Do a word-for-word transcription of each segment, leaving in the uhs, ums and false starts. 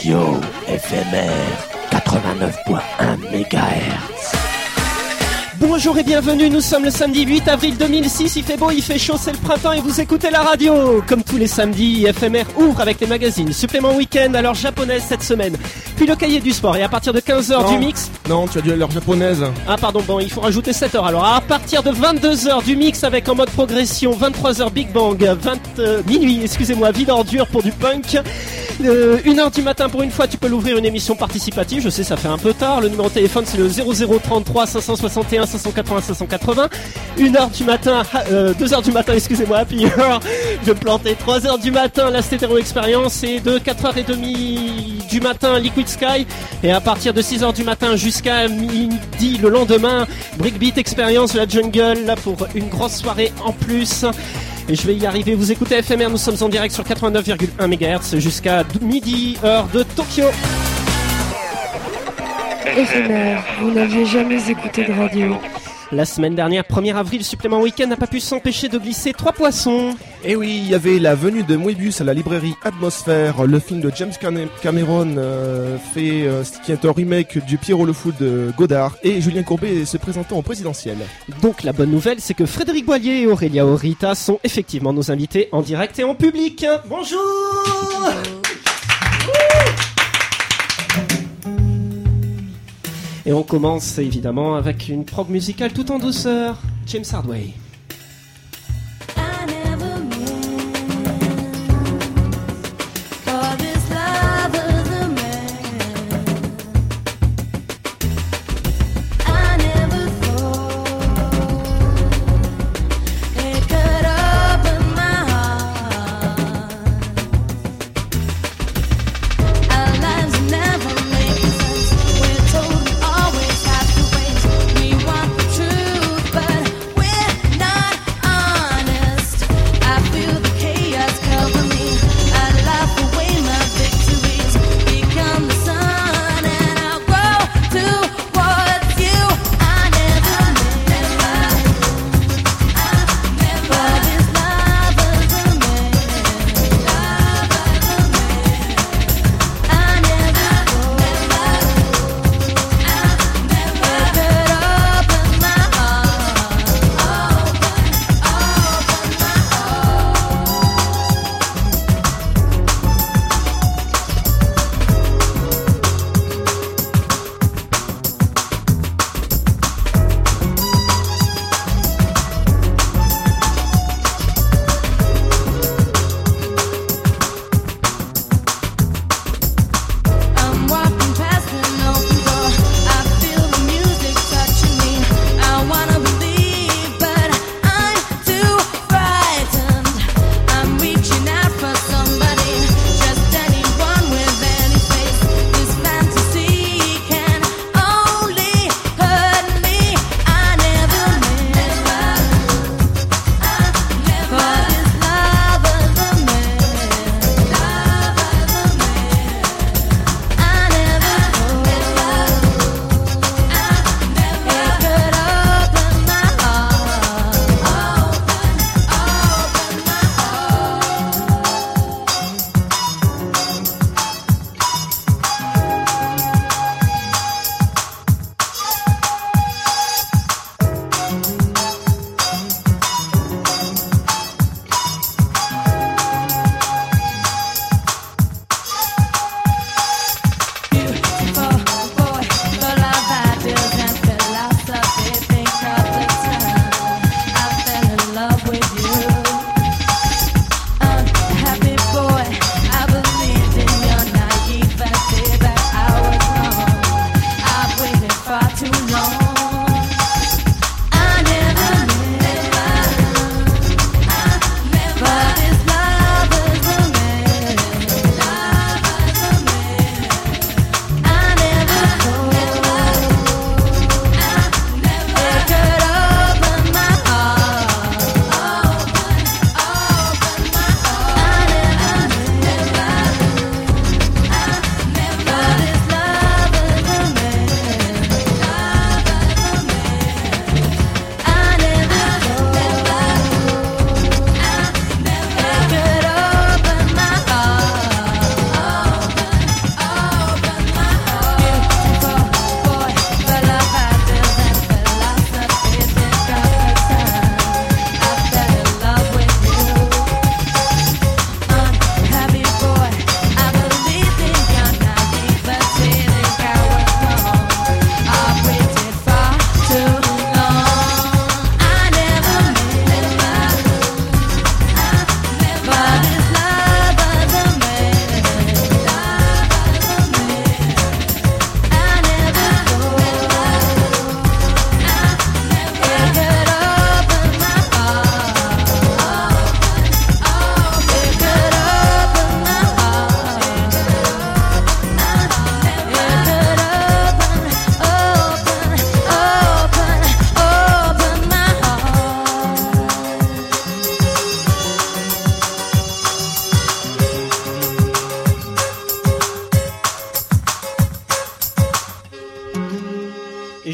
Radio F M R quatre-vingt-neuf virgule un mégahertz. Bonjour et bienvenue, nous sommes le samedi huit avril deux mille six, il fait beau, il fait chaud, c'est le printemps et vous écoutez la radio. Comme tous les samedis, F M R ouvre avec les magazines Supplément Week-end à l'heure japonaise cette semaine, puis le cahier du sport et à partir de quinze heures non, du mix... Non, tu as dit à l'heure japonaise. Ah pardon, bon, il faut rajouter sept heures alors. À partir de vingt-deux heures du mix avec en mode progression, vingt-trois heures Big Bang, vingt, euh, minuit, excusez-moi, vie d'ordure pour du punk. Euh, une heure du matin pour une fois, tu peux l'ouvrir une émission participative, je sais ça fait un peu tard, le numéro de téléphone c'est le zéro zéro trente-trois cinq cent soixante et un cinq cent quatre-vingts cinq cent quatre-vingts. Une heure du matin, euh, deux heures du matin, excusez-moi, Happy Hour, je plantais trois heures du matin, la Stéréo Expérience, et de quatre heures trente du matin, Liquid Sky, et à partir de six heures du matin jusqu'à midi le lendemain, Breakbeat Experience de la Jungle, là pour une grosse soirée en plus. Et je vais y arriver, vous écoutez F M R, nous sommes en direct sur quatre-vingt-neuf virgule un mégahertz jusqu'à midi, heure de Tokyo. F M R, vous n'aviez jamais écouté de radio. La semaine dernière, premier avril, Supplément Week-end n'a pas pu s'empêcher de glisser trois poissons. Et oui, il y avait la venue de Moebius à la librairie Atmosphère, le film de James Cameron euh, fait, euh, qui est un remake du Pierrot le Fou de Godard, et Julien Courbet se présentant au présidentiel. Donc la bonne nouvelle, c'est que Frédéric Boillier et Aurélia Orita sont effectivement nos invités en direct et en public. Bonjour. Et on commence évidemment avec une prog musicale tout en douceur. James Hardway. Always have to wait. We want the truth, but we're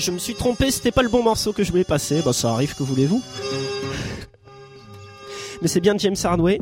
je me suis trompé, c'était pas le bon morceau que je voulais passer. Bah ça arrive, que voulez-vous. Mais c'est bien James Hardway.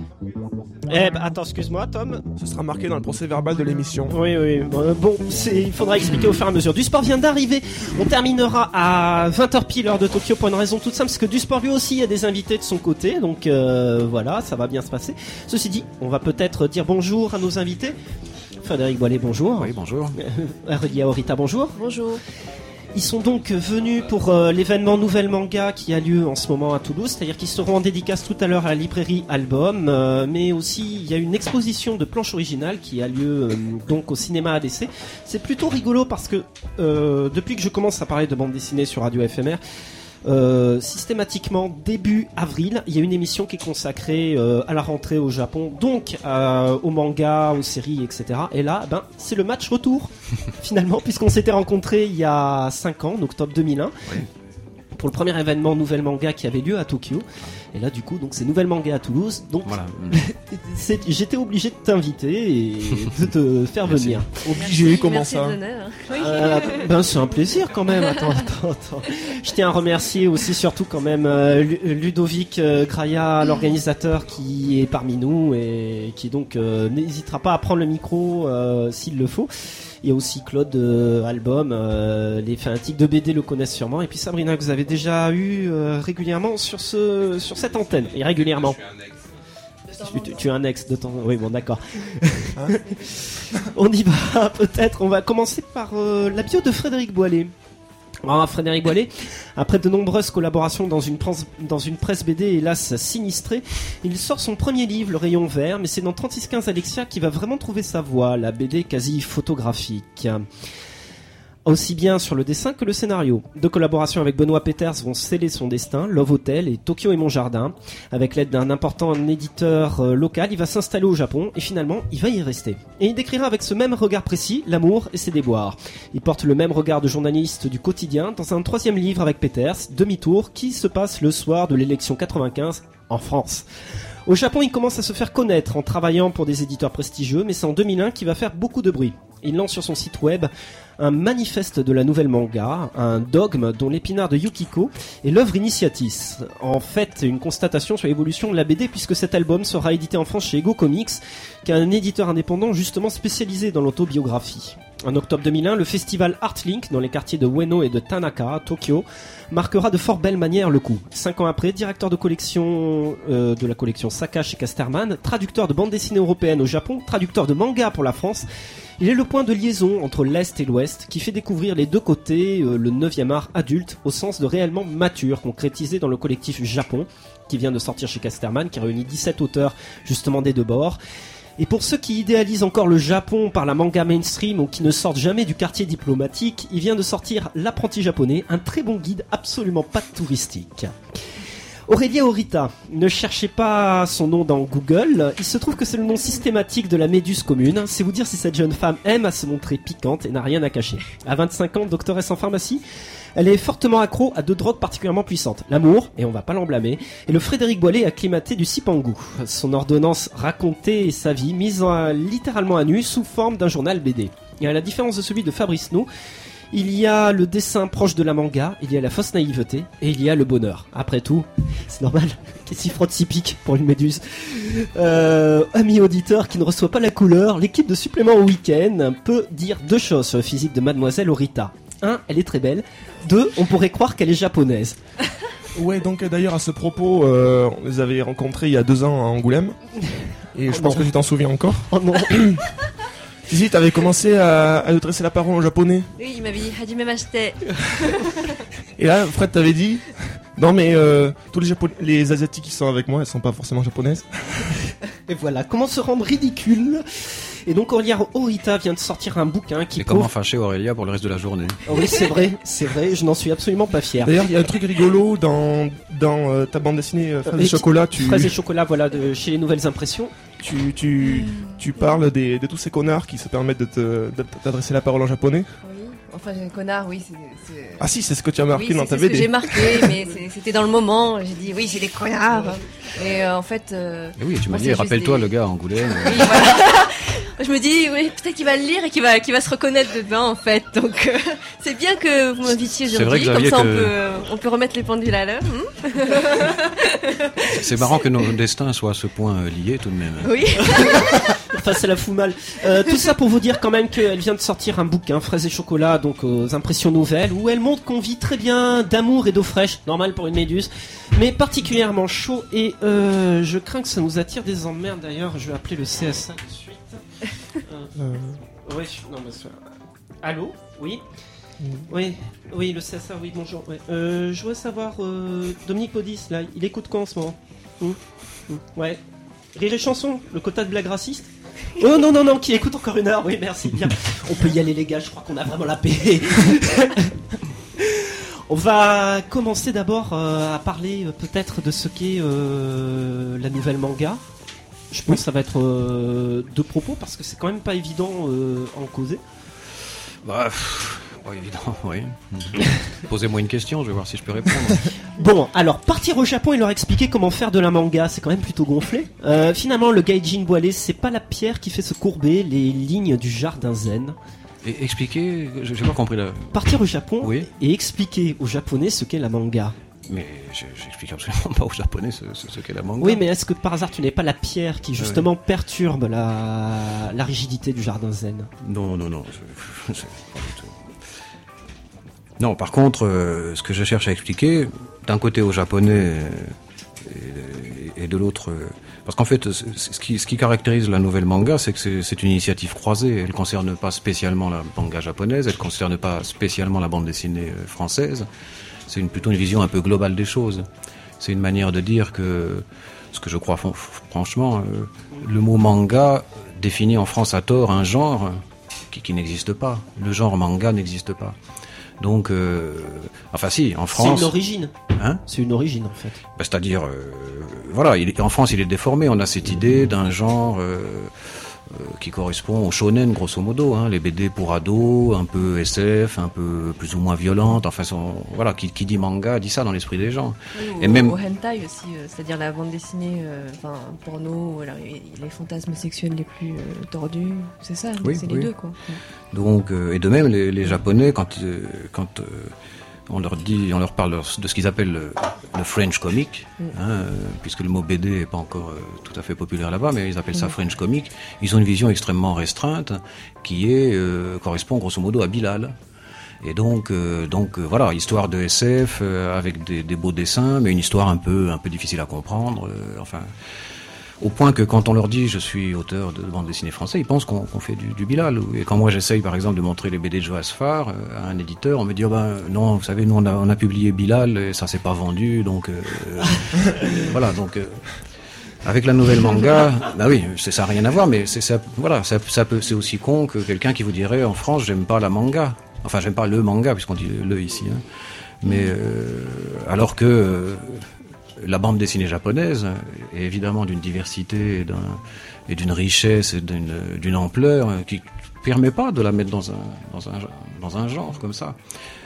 Eh bah, attends, excuse-moi, Tom. Ce sera marqué dans le procès verbal de l'émission. Oui, oui. Bon, c'est, il faudra expliquer au fur et à mesure. Du sport vient d'arriver. On terminera à vingt heures pile, heure de Tokyo, pour une raison toute simple, parce que du sport lui aussi a des invités de son côté. Donc euh, voilà, ça va bien se passer. Ceci dit, on va peut-être dire bonjour à nos invités. Frédéric Boilet, bonjour. Oui, bonjour. Aurélia Orita, bonjour. Bonjour. Ils sont donc venus pour euh, l'événement Nouvelle Manga qui a lieu en ce moment à Toulouse, c'est-à-dire qu'ils seront en dédicace tout à l'heure à la librairie Album, euh, mais aussi il y a une exposition de planches originales qui a lieu euh, donc au cinéma A D C. C'est plutôt rigolo parce que euh, depuis que je commence à parler de bande dessinée sur Radio F M R, Euh, systématiquement début avril, il y a une émission qui est consacrée euh, à la rentrée au Japon, donc euh, aux mangas, aux séries, et cetera. Et là, ben, c'est le match retour finalement, puisqu'on s'était rencontrés il y a cinq ans, en octobre deux mille un, oui. pour le premier événement Nouvelle Manga qui avait lieu à Tokyo. Et là, du coup, donc c'est Nouvelle Manga à Toulouse. Donc, voilà. c'est, j'étais obligé de t'inviter et de te faire Merci. venir. Obligé, Merci, comment merci ça euh, Ben, c'est un plaisir quand même. Attends, attends, attends. Je tiens à remercier aussi, surtout quand même, euh, Ludovic euh, Graya, l'organisateur, qui est parmi nous et qui donc euh, n'hésitera pas à prendre le micro euh, s'il le faut. Il y a aussi Claude euh, Album, euh, les fanatiques de B D le connaissent sûrement. Et puis Sabrina, que vous avez déjà eu euh, régulièrement sur ce sur cette antenne. Et régulièrement. Tu, tu, tu es un ex de temps. Oui, bon, d'accord. Hein on y va, peut-être. On va commencer par euh, la bio de Frédéric Boilet. Ah, Frédéric Boilet, après de nombreuses collaborations dans une, presse, dans une presse B D hélas sinistrée, il sort son premier livre, Le Rayon Vert, mais c'est dans trente-six quinze Alexia qu'il va vraiment trouver sa voie, la B D quasi photographique. Aussi bien sur le dessin que le scénario. Deux collaborations avec Benoît Peters vont sceller son destin, Love Hotel et Tokyo et mon jardin. Avec l'aide d'un important éditeur euh, local, il va s'installer au Japon et finalement, il va y rester. Et il décrira avec ce même regard précis l'amour et ses déboires. Il porte le même regard de journaliste du quotidien dans un troisième livre avec Peters, Demi-tour, qui se passe le soir de l'élection quatre-vingt-quinze en France. Au Japon, il commence à se faire connaître en travaillant pour des éditeurs prestigieux, mais c'est en deux mille un qu'il va faire beaucoup de bruit. Il lance sur son site web un manifeste de la nouvelle manga, un dogme dont l'épinard de Yukiko est l'œuvre Initiatis. En fait, une constatation sur l'évolution de la B D puisque cet album sera édité en France chez Ego Comics, qui est un éditeur indépendant justement spécialisé dans l'autobiographie. En octobre deux mille un, le festival Artlink dans les quartiers de Ueno et de Tanaka, à Tokyo, marquera de fort belle manière le coup. Cinq ans après, directeur de collection euh, de la collection Saka chez Casterman, traducteur de bande dessinée européenne au Japon, traducteur de manga pour la France, il est le point de liaison entre l'Est et l'Ouest qui fait découvrir les deux côtés euh, le neuvième art adulte au sens de réellement mature, concrétisé dans le collectif Japon, qui vient de sortir chez Casterman, qui réunit dix-sept auteurs justement des deux bords. Et pour ceux qui idéalisent encore le Japon par la manga mainstream ou qui ne sortent jamais du quartier diplomatique, il vient de sortir L'apprenti japonais, un très bon guide absolument pas touristique. Aurélia Orita, ne cherchez pas son nom dans Google, il se trouve que c'est le nom systématique de la méduse commune, c'est vous dire si cette jeune femme aime à se montrer piquante et n'a rien à cacher. À vingt-cinq ans, doctoresse en pharmacie, elle est fortement accro à deux drogues particulièrement puissantes, l'amour, et on va pas l'en blâmer, et le Frédéric Boilet acclimaté du Sipangu. Son ordonnance racontée et sa vie mise en, littéralement à nu sous forme d'un journal B D. Et à la différence de celui de Fabrice No, il y a le dessin proche de la manga, il y a la fausse naïveté, et il y a le bonheur. Après tout, c'est normal, qu'est-ce qui frotte si pique pour une méduse. Euh, ami auditeur qui ne reçoit pas la couleur, l'équipe de Supplément au Week-end peut dire deux choses sur le physique de Mademoiselle Orita. Un, elle est très belle. Deux, on pourrait croire qu'elle est japonaise. Ouais, donc d'ailleurs à ce propos, euh, on les avait rencontrés il y a deux ans à Angoulême, et oh je non. pense que tu t'en souviens encore. Oh non. Si, si, t'avais commencé à, à lui dresser la parole en japonais. Oui, il m'avait dit Hajimemashite. Et là, Fred t'avait dit non, mais euh, tous les, Japonais, les Asiatiques qui sont avec moi, elles sont pas forcément japonaises. Et voilà, comment se rendre ridicule. Et donc Aurélia Orita vient de sortir un bouquin qui... Et comment fâcher Aurélia pour le reste de la journée. Oh oui, c'est vrai, c'est vrai, je n'en suis absolument pas fier. D'ailleurs, il y a un truc rigolo dans, dans euh, ta bande dessinée euh, Fraises et Chocolat. Tu... Fraises et Chocolat, voilà, de, chez les Nouvelles Impressions. Tu, tu, tu parles des, de tous ces connards qui se permettent de, te, de t'adresser la parole en japonais. Oui, enfin, j'ai un connard, oui. C'est, c'est... Ah si, c'est ce que tu as marqué oui, dans c'est, ta c'est B D. C'est ce que j'ai marqué, mais c'est, c'était dans le moment. J'ai dit, oui, c'est des connards. Et euh, en fait... Euh, Et oui, tu m'as moi, dit, rappelle-toi des... le gars à Angoulême. Oui, voilà. Je me dis, oui, peut-être qu'il va le lire et qu'il va, qu'il va se reconnaître dedans, en fait. Donc, euh, c'est bien que vous m'invitiez aujourd'hui. Comme ça, on, que... peut, on peut remettre les pendules à l'heure. Hein. C'est marrant que nos destins soient à ce point euh, liés, tout de même. Oui. Enfin, ça la fout mal. Euh, tout ça pour vous dire quand même qu'elle vient de sortir un bouquin, Fraises et chocolat, donc aux impressions nouvelles, où elle montre qu'on vit très bien d'amour et d'eau fraîche, normal pour une méduse, mais particulièrement chaud. Et euh, je crains que ça nous attire des emmerdes. D'ailleurs, je vais appeler le C S A de suite. Euh, oui, non, mais ça... Allô, oui, mmh. oui, oui, le C S A, oui, bonjour. Ouais. Euh, je voudrais savoir, euh, Dominique Baudis, là, il écoute quoi en ce moment? mmh. Mmh. Ouais. Rire et chanson, le quota de blagues racistes. Oh non, non, non, qui écoute encore une heure, oui, merci, bien. On peut y aller, les gars, je crois qu'on a vraiment la paix. On va commencer d'abord euh, à parler euh, peut-être de ce qu'est euh, la nouvelle manga. Je pense que ça va être euh, deux propos parce que c'est quand même pas évident euh, à en causer. Bah, pff, pas évident, oui. Posez-moi une question, je vais voir si je peux répondre. Bon, alors partir au Japon et leur expliquer comment faire de la manga, c'est quand même plutôt gonflé. Euh, finalement, le gaijin boilé, c'est pas la pierre qui fait se courber les lignes du jardin zen. Et expliquer, j'ai pas compris là. Partir au Japon oui. et expliquer aux Japonais ce qu'est la manga. Mais j'explique absolument pas aux Japonais ce, ce, ce qu'est la manga. Oui, mais est-ce que par hasard tu n'es pas la pierre qui justement oui. perturbe la, la rigidité du jardin zen? Non, non, non. Je, je, pas du tout. Non, par contre, euh, ce que je cherche à expliquer, d'un côté aux Japonais et, et, et de l'autre... Euh, parce qu'en fait, ce qui, ce qui caractérise la nouvelle manga, c'est que c'est, c'est une initiative croisée. Elle ne concerne pas spécialement la manga japonaise, elle ne concerne pas spécialement la bande dessinée française. C'est une, plutôt une vision un peu globale des choses. C'est une manière de dire que, ce que je crois franchement, euh, le mot manga définit en France à tort un genre qui, qui n'existe pas. Le genre manga n'existe pas. Donc, euh, enfin si, en France... C'est une origine. Hein ? C'est une origine, en fait. Bah, c'est-à-dire, euh, voilà, il est, en France, il est déformé. On a cette idée d'un genre... Euh, Euh, qui correspond au shonen grosso modo, hein, les B D pour ados, un peu S F, un peu plus ou moins violente, enfin son, voilà, qui, qui dit manga dit ça dans l'esprit des gens. Oui, ou, et même au hentai aussi, euh, c'est-à-dire la bande dessinée, euh, enfin porno, alors, les fantasmes sexuels les plus euh, tordus, c'est ça, oui, c'est oui. les deux quoi. Donc euh, et de même les, les Japonais quand euh, quand euh, on leur dit, on leur parle de ce qu'ils appellent le, le French comic, mm. hein, euh, puisque le mot B D est pas encore euh, tout à fait populaire là-bas, mais ils appellent mm. ça French comic. Ils ont une vision extrêmement restreinte qui est euh, correspond grosso modo à Bilal. Et donc, euh, donc euh, voilà, histoire de S F euh, avec des, des beaux dessins, mais une histoire un peu, un peu difficile à comprendre. Euh, enfin. Au point que quand on leur dit je suis auteur de bande dessinée français, ils pensent qu'on, qu'on fait du, du Bilal. Et quand moi j'essaye par exemple de montrer les B D de Joas Farr euh, à un éditeur, on me dit oh ben non, vous savez nous on a, on a publié Bilal et ça s'est pas vendu, donc euh, voilà donc euh, avec la nouvelle manga, bah oui c'est, ça a rien à voir, mais c'est ça voilà ça, ça peut c'est aussi con que quelqu'un qui vous dirait en France j'aime pas la manga, enfin j'aime pas le manga puisqu'on dit le ici, hein. Mais euh, alors que euh, la bande dessinée japonaise est évidemment d'une diversité et, d'un, et d'une richesse et d'une, d'une ampleur qui ne permet pas de la mettre dans un, dans, un, dans un genre comme ça.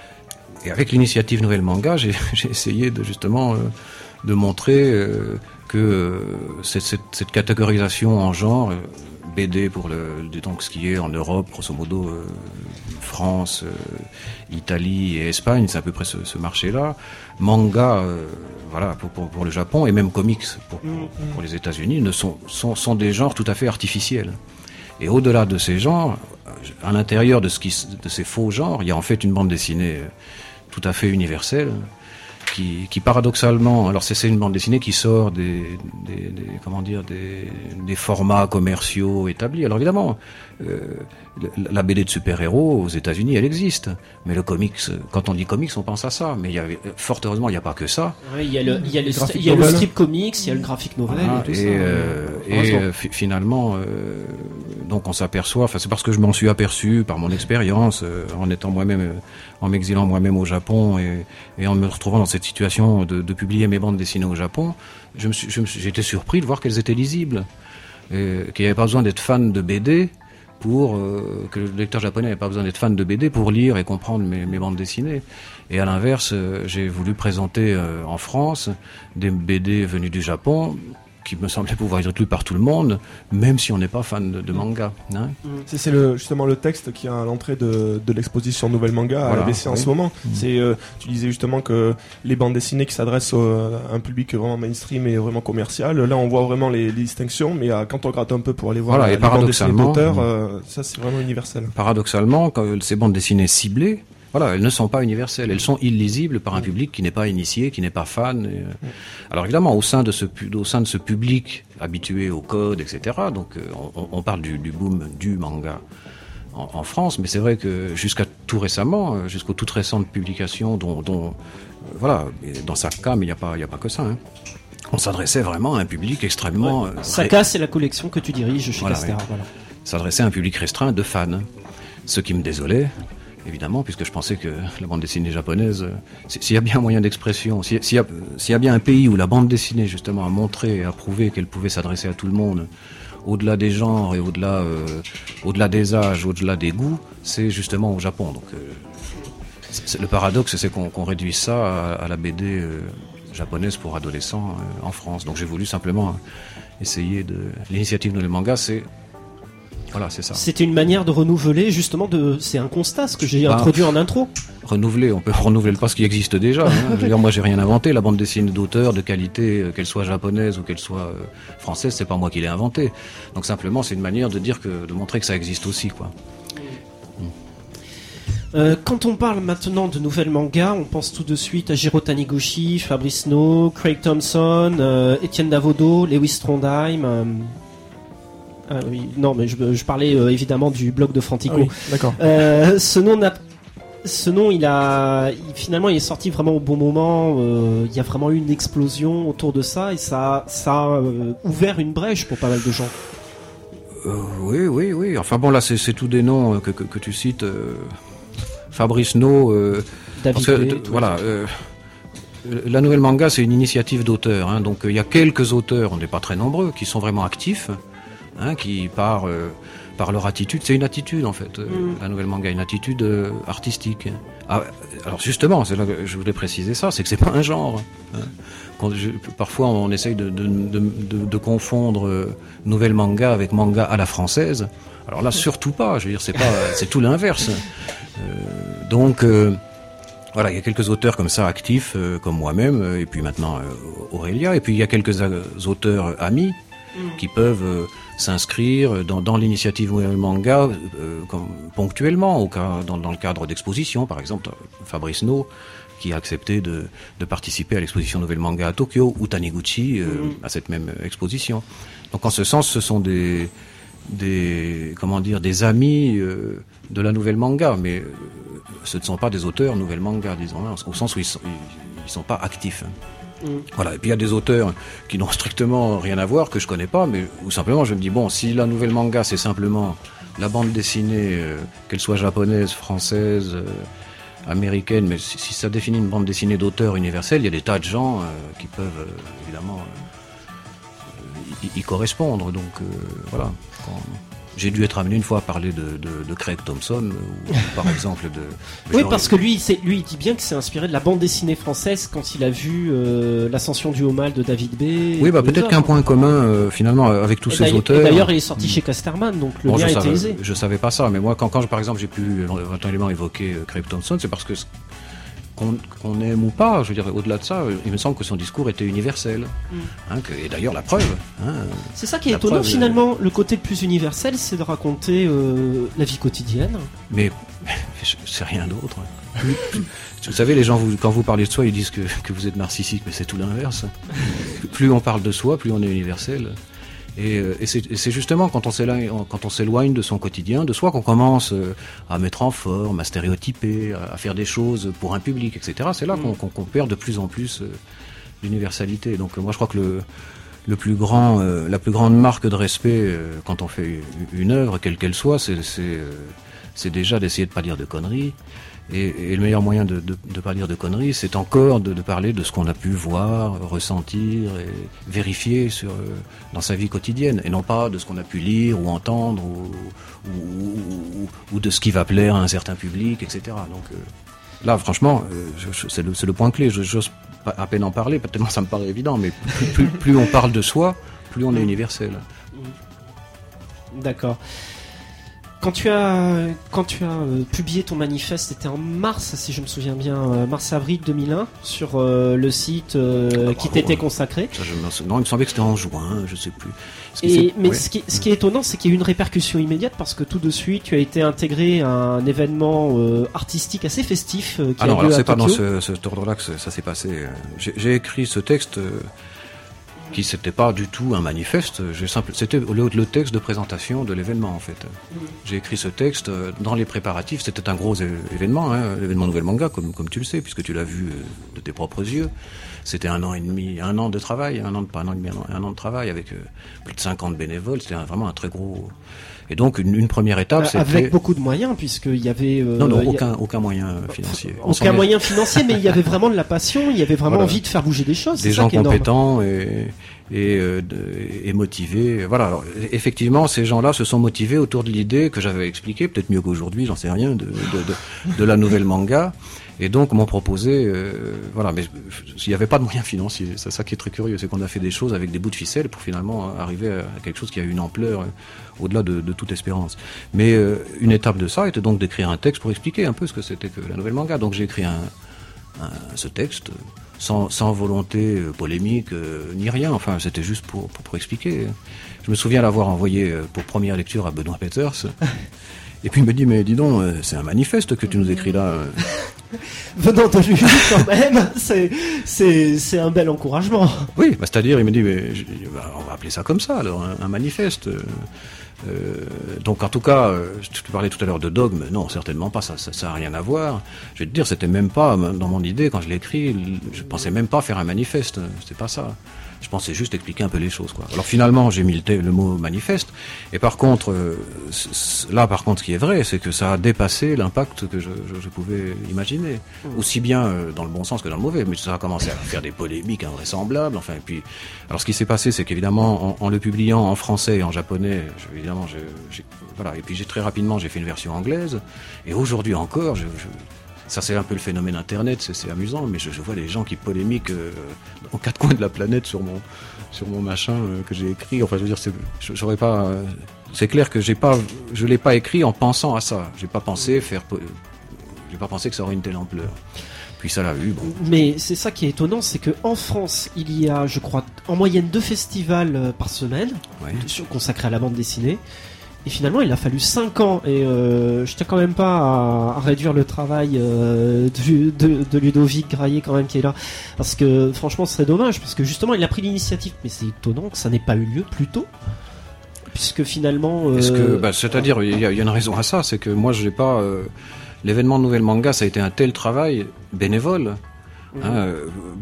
Et avec l'initiative Nouvelle Manga, j'ai, j'ai essayé de justement euh, de montrer euh, que euh, cette, cette, cette catégorisation en genre, euh, B D pour le, donc ce qui est en Europe, grosso modo, euh, France, euh, Italie et Espagne, c'est à peu près ce, ce marché-là. Manga, euh, voilà, pour, pour, pour le Japon, et même comics pour, pour, pour les États-Unis, ne sont, sont, sont des genres tout à fait artificiels. Et au-delà de ces genres, à l'intérieur de, ce qui, de ces faux genres, il y a en fait une bande dessinée tout à fait universelle, qui, qui paradoxalement, alors c'est, c'est une bande dessinée qui sort des, des, des comment dire, des, des formats commerciaux établis. Alors évidemment, euh, la B D de super-héros aux États-Unis, elle existe, mais le comics, quand on dit comics, on pense à ça. Mais il y avait, fort heureusement, il n'y a pas que ça. Oui, il y a le, il y a le, il y a le strip comics, il y a le graphic novel ah, et tout et ça. Euh, et euh, f- finalement, euh, donc on s'aperçoit, enfin c'est parce que je m'en suis aperçu par mon expérience, euh, en étant moi-même, euh, en m'exilant moi-même au Japon et, et en me retrouvant dans cette situation de, de publier mes bandes dessinées au Japon, je me suis, je me suis, j'ai été surpris de voir qu'elles étaient lisibles, et qu'il n'y avait pas besoin d'être fan de B D pour euh, que le lecteur japonais n'avait pas besoin d'être fan de B D pour lire et comprendre mes, mes bandes dessinées. Et à l'inverse, euh, j'ai voulu présenter euh, en France des B D venus du Japon qui me semblait pouvoir être lu par tout le monde, même si on n'est pas fan de, de manga. Hein. C'est, c'est le, justement le texte qui est à l'entrée de, de l'exposition Nouvelle Manga à Voilà, la B C en oui. ce moment. Mmh. C'est, euh, tu disais justement que les bandes dessinées qui s'adressent au, à un public vraiment mainstream et vraiment commercial, là on voit vraiment les, les distinctions, mais euh, quand on gratte un peu pour aller voir Voilà, la, et les bandes dessinées paradoxalement, d'auteurs, mmh. euh, ça c'est vraiment universel. Paradoxalement, quand ces bandes dessinées ciblées, voilà, elles ne sont pas universelles, elles sont illisibles par un public qui n'est pas initié, qui n'est pas fan. Et, euh... Alors évidemment, au sein de ce au sein de ce public habitué au code, et cetera. Donc euh, on, on parle du, du boom du manga en, en France, mais c'est vrai que jusqu'à tout récemment, jusqu'aux toutes récentes publications, dont, dont euh, voilà, dans Saka, mais il n'y a pas, il y a pas que ça. Hein. On s'adressait vraiment à un public extrêmement. Ouais. Euh, Saka, c'est la collection que tu diriges chez voilà, Castera. Oui. Voilà. S'adressait à un public restreint de fans, ce qui me désolait. Évidemment, puisque je pensais que la bande dessinée japonaise, s'il y a bien un moyen d'expression, s'il y, y, y a bien un pays où la bande dessinée justement a montré et a prouvé qu'elle pouvait s'adresser à tout le monde, au-delà des genres et au-delà, euh, au-delà des âges, au-delà des goûts, c'est justement au Japon. Donc, euh, c'est, le paradoxe, c'est qu'on, qu'on réduise ça à, à la B D euh, japonaise pour adolescents euh, en France. Donc j'ai voulu simplement essayer de... L'initiative de le manga, c'est... Voilà, c'est ça. C'était une manière de renouveler, justement, de. C'est un constat, ce que j'ai bah, introduit en intro. Renouveler, on peut renouveler pas ce qui existe déjà. Hein. Je veux dire, moi, j'ai rien inventé. La bande dessinée d'auteur, de qualité, euh, qu'elle soit japonaise ou qu'elle soit euh, française, c'est pas moi qui l'ai inventée. Donc simplement, c'est une manière de dire que, de montrer que ça existe aussi, quoi. Euh, quand on parle maintenant de nouvelles mangas, on pense tout de suite à Jiro Taniguchi, Fabrice No, Craig Thompson, euh, Étienne Davodo, Lewis Trondheim. Euh... Ah oui, non, mais je, je parlais euh, évidemment du blog de Frantico. Ah oui, d'accord. Euh, ce nom n'a Ce nom, il a, il, finalement, il est sorti vraiment au bon moment. Euh, il y a vraiment eu une explosion autour de ça et ça, ça a euh, ouvert une brèche pour pas mal de gens. Euh, oui, oui, oui. Enfin bon, là, c'est, c'est tous des noms que, que, que tu cites. Euh, Fabrice No, euh, David que, Bay, de, voilà. Euh, la nouvelle manga, c'est une initiative d'auteurs. Hein, donc il y a quelques auteurs, on n'est pas très nombreux, qui sont vraiment actifs. Hein, qui par euh, par leur attitude, c'est une attitude en fait, euh, mm. la nouvelle manga, une attitude euh, artistique. Ah, alors justement, c'est là que je voulais préciser ça, c'est que c'est pas un genre. Hein. Quand je, parfois, on essaye de de, de, de, de confondre euh, nouvelle manga avec manga à la française. Alors là, surtout pas. Je veux dire, c'est pas, c'est tout l'inverse. Euh, donc euh, voilà, il y a quelques auteurs comme ça actifs, euh, comme moi-même, euh, et puis maintenant euh, Aurélia, et puis il y a quelques euh, auteurs amis mm. qui peuvent euh, s'inscrire dans, dans l'initiative Nouvelle Manga euh, comme, ponctuellement, au cas, dans, dans le cadre d'expositions. Par exemple, Fabrice No, qui a accepté de, de participer à l'exposition Nouvelle Manga à Tokyo, ou Taniguchi euh, mmh. à cette même exposition. Donc en ce sens, ce sont des, des comment dire, des amis euh, de la Nouvelle Manga, mais euh, ce ne sont pas des auteurs Nouvelle Manga, disons, hein, au sens où ils sont, ils, ils sont pas actifs. Hein. Mmh. Voilà. Et puis il y a des auteurs qui n'ont strictement rien à voir, que je connais pas, mais ou simplement je me dis bon, si la nouvelle manga c'est simplement la bande dessinée, euh, qu'elle soit japonaise, française, euh, américaine, mais si, si ça définit une bande dessinée d'auteur universel, il y a des tas de gens euh, qui peuvent euh, évidemment euh, y, y correspondre. Donc euh, voilà. Quand... J'ai dû être amené une fois à parler de, de, de Craig Thompson, ou par exemple de... Oui, parce que lui, c'est, lui, il dit bien que c'est inspiré de la bande dessinée française quand il a vu euh, l'ascension du haut mal de David Bay. Oui, bah peut-être autres. Qu'un point commun, euh, finalement, avec tous et ces auteurs... Et d'ailleurs, il est sorti chez Casterman, donc le bon, lien était savais, aisé. Je savais pas ça, mais moi, quand, quand par exemple, j'ai pu éventuellement évoquer euh, Craig Thompson, c'est parce que... Qu'on, qu'on aime ou pas, je veux dire, au-delà de ça, il me semble que son discours était universel. Mm. Hein, que, et d'ailleurs, la preuve. Hein, c'est ça qui est étonnant, finalement. De... Le côté le plus universel, c'est de raconter euh, la vie quotidienne. Mais, mais c'est rien d'autre. Vous savez, les gens, vous, quand vous parlez de soi, ils disent que, que vous êtes narcissique, mais c'est tout l'inverse. Plus on parle de soi, plus on est universel. Et, et, c'est, et c'est justement quand on, quand on s'éloigne de son quotidien, de soi, qu'on commence à mettre en forme, à stéréotyper, à faire des choses pour un public, et cetera. C'est là mmh. qu'on, qu'on, qu'on perd de plus en plus l'universalité. Donc moi je crois que le, le plus grand, euh, la plus grande marque de respect euh, quand on fait une œuvre, quelle qu'elle soit, c'est, c'est, euh, c'est déjà d'essayer de pas dire de conneries. Et, et le meilleur moyen de ne de, de pas dire de conneries, c'est encore de, de parler de ce qu'on a pu voir, ressentir et vérifier sur, euh, dans sa vie quotidienne, et non pas de ce qu'on a pu lire ou entendre, ou, ou, ou, ou de ce qui va plaire à un certain public, et cetera. Donc euh, là, franchement, euh, je, je, c'est, le, c'est le point clé. Je, j'ose à peine en parler, tellement ça me paraît évident, mais plus, plus, plus on parle de soi, plus on est universel. D'accord. Quand tu as, quand tu as euh, publié ton manifeste, c'était en mars, si je me souviens bien, euh, mars-avril deux mille un, sur euh, le site euh, Ah, qui bravo, t'était ouais. consacré. Ça, je me- non, il me semblait que c'était en juin, je sais plus. Ce qui Et, s'est- mais ouais. ce, qui, ce qui est étonnant, c'est qu'il y a eu une répercussion immédiate parce que tout de suite, tu as été intégré à un événement euh, artistique assez festif euh, qui Ah a non, lieu alors à c'est pas Tokyo. dans ce, cet ordre-là que ça, ça s'est passé. J'ai, j'ai écrit ce texte euh, qui c'était pas du tout un manifeste. J'ai simple, c'était le, le texte de présentation de l'événement en fait. J'ai écrit ce texte euh, dans les préparatifs. C'était un gros é- événement, hein, l'événement Nouvelle Manga, comme comme tu le sais, puisque tu l'as vu euh, de tes propres yeux. C'était un an et demi, un an de travail, un an de pas un an et demi, un an, un an de travail avec euh, plus de cinquante bénévoles. C'était un- vraiment un très gros. Et donc une, une première étape, Euh, c'était Avec beaucoup de moyens, puisqu'il y avait... euh, non non il y a- aucun aucun moyen financier. On s'en Aucun est- moyen financier, mais il y avait vraiment de la passion, il y avait vraiment Voilà. envie de faire bouger des choses. Des c'est ça gens qui est énorme. compétents et et, euh, de- et motivés. Voilà. Alors, effectivement, ces gens-là se sont motivés autour de l'idée que j'avais expliquée, peut-être mieux qu'aujourd'hui, j'en sais rien, de, de, de, de la nouvelle manga. Et donc, m'ont proposé, euh, voilà, mais il n'y avait pas de moyens financiers. C'est ça qui est très curieux, c'est qu'on a fait des choses avec des bouts de ficelle pour finalement arriver à quelque chose qui a une ampleur euh, au-delà de, de toute espérance. Mais euh, une étape de ça était donc d'écrire un texte pour expliquer un peu ce que c'était que la nouvelle manga. Donc, j'ai écrit un, un, ce texte. Sans, sans volonté euh, polémique euh, ni rien, enfin c'était juste pour, pour, pour expliquer. Je me souviens l'avoir envoyé euh, pour première lecture à Benoît Peters, et puis il me dit mais dis donc, euh, c'est un manifeste que tu nous écris là. euh. Venant de lui, quand même, c'est, c'est, c'est un bel encouragement. Oui, bah, c'est-à-dire il me dit mais je- bah, on va appeler ça comme ça alors, un, un manifeste. Euh, euh, donc en tout cas, euh, je te parlais tout à l'heure de dogme, non certainement pas, ça ça, ça a rien à voir. Je vais te dire, c'était même pas dans mon idée quand je l'ai écrit, je pensais même pas faire un manifeste, c'était pas ça. Je pensais juste expliquer un peu les choses, quoi. Alors finalement, j'ai mis le, te- le mot manifeste, et par contre, euh, c- c- là par contre, ce qui est vrai, c'est que ça a dépassé l'impact que je, je, je pouvais imaginer, aussi bien euh, dans le bon sens que dans le mauvais. Mais ça a commencé à faire des polémiques invraisemblables. Enfin, et puis, alors ce qui s'est passé, c'est qu'évidemment, en, en le publiant en français et en japonais, je, évidemment, je, j'ai, voilà. Et puis j'ai très rapidement, j'ai fait une version anglaise, et aujourd'hui encore, je, je ça c'est un peu le phénomène internet, c'est, c'est amusant, mais je, je vois les gens qui polémiquent euh, aux quatre coins de la planète sur mon sur mon machin euh, que j'ai écrit. Enfin, je veux dire, c'est, j'aurais pas. Euh, c'est clair que j'ai pas, je l'ai pas écrit en pensant à ça. J'ai pas pensé faire, po- j'ai pas pensé que ça aurait une telle ampleur. Puis ça l'a eu. Bon. Mais c'est ça qui est étonnant, c'est que en France, il y a, je crois, en moyenne deux festivals euh, par semaine Ouais. sur- consacrés à la bande dessinée. Et finalement, il a fallu cinq ans. Et euh, je tiens quand même pas à, à réduire le travail euh, de, de, de Ludovic Graillet quand même qui est là, parce que franchement, ce serait dommage, parce que justement, il a pris l'initiative. Mais c'est étonnant que ça n'ait pas eu lieu plus tôt, puisque finalement. Euh, Est-ce que, bah, c'est-à-dire, il y, a- il y a une raison à ça, c'est que moi, je n'ai pas. Euh, l'événement Nouvelle Manga, ça a été un tel travail bénévole. Mhm. Hein, euh,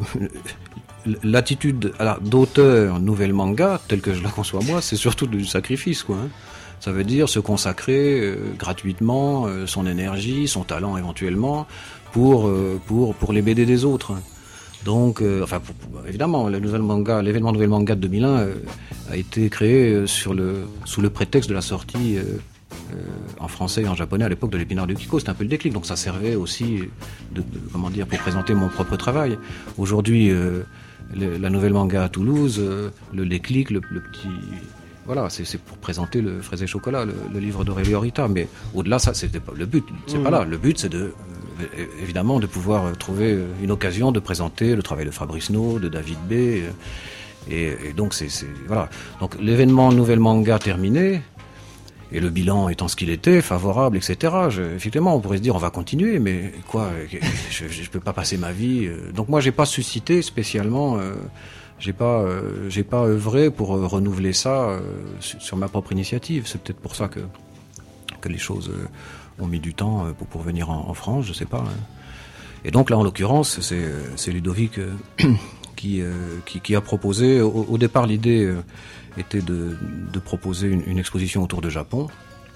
l'attitude alors, d'auteur Nouvelle Manga, telle que je la conçois moi, c'est surtout du sacrifice, quoi. Hein. Ça veut dire se consacrer euh, gratuitement euh, son énergie, son talent éventuellement, pour euh, pour pour les B D des autres. Donc, euh, enfin, pour, pour, évidemment, le Nouvelle Manga, l'événement Nouvelle Manga de deux mille un euh, a été créé euh, sur le sous le prétexte de la sortie euh, euh, en français et en japonais à l'époque de l'Épinard de Kiko. C'était un peu le déclic, donc ça servait aussi de, de comment dire pour présenter mon propre travail. Aujourd'hui, euh, le, la Nouvelle Manga à Toulouse, euh, le déclic, le, le petit voilà, c'est, c'est pour présenter le Fraise et Chocolat, le, le livre d'Aurelio Rita. Mais au-delà, ça, c'était pas le but. C'est mmh. pas là. Le but, c'est de, euh, évidemment, de pouvoir trouver une occasion de présenter le travail de Fabrice No, de David B. Et, et donc, c'est, c'est, voilà. Donc, l'événement Nouvelle Manga terminé, et le bilan étant ce qu'il était, favorable, et cetera. Je, effectivement, on pourrait se dire, on va continuer, mais quoi, je, je peux pas passer ma vie. Donc, moi, j'ai pas suscité spécialement. Euh, J'ai pas, euh, j'ai pas œuvré pour euh, renouveler ça euh, sur, sur ma propre initiative. C'est peut-être pour ça que que les choses euh, ont mis du temps euh, pour pour venir en, en France, je sais pas. Hein. Et donc là, en l'occurrence, c'est c'est Ludovic euh, qui, euh, qui qui a proposé. Au, au départ, l'idée euh, était de de proposer une, une exposition autour de Japon.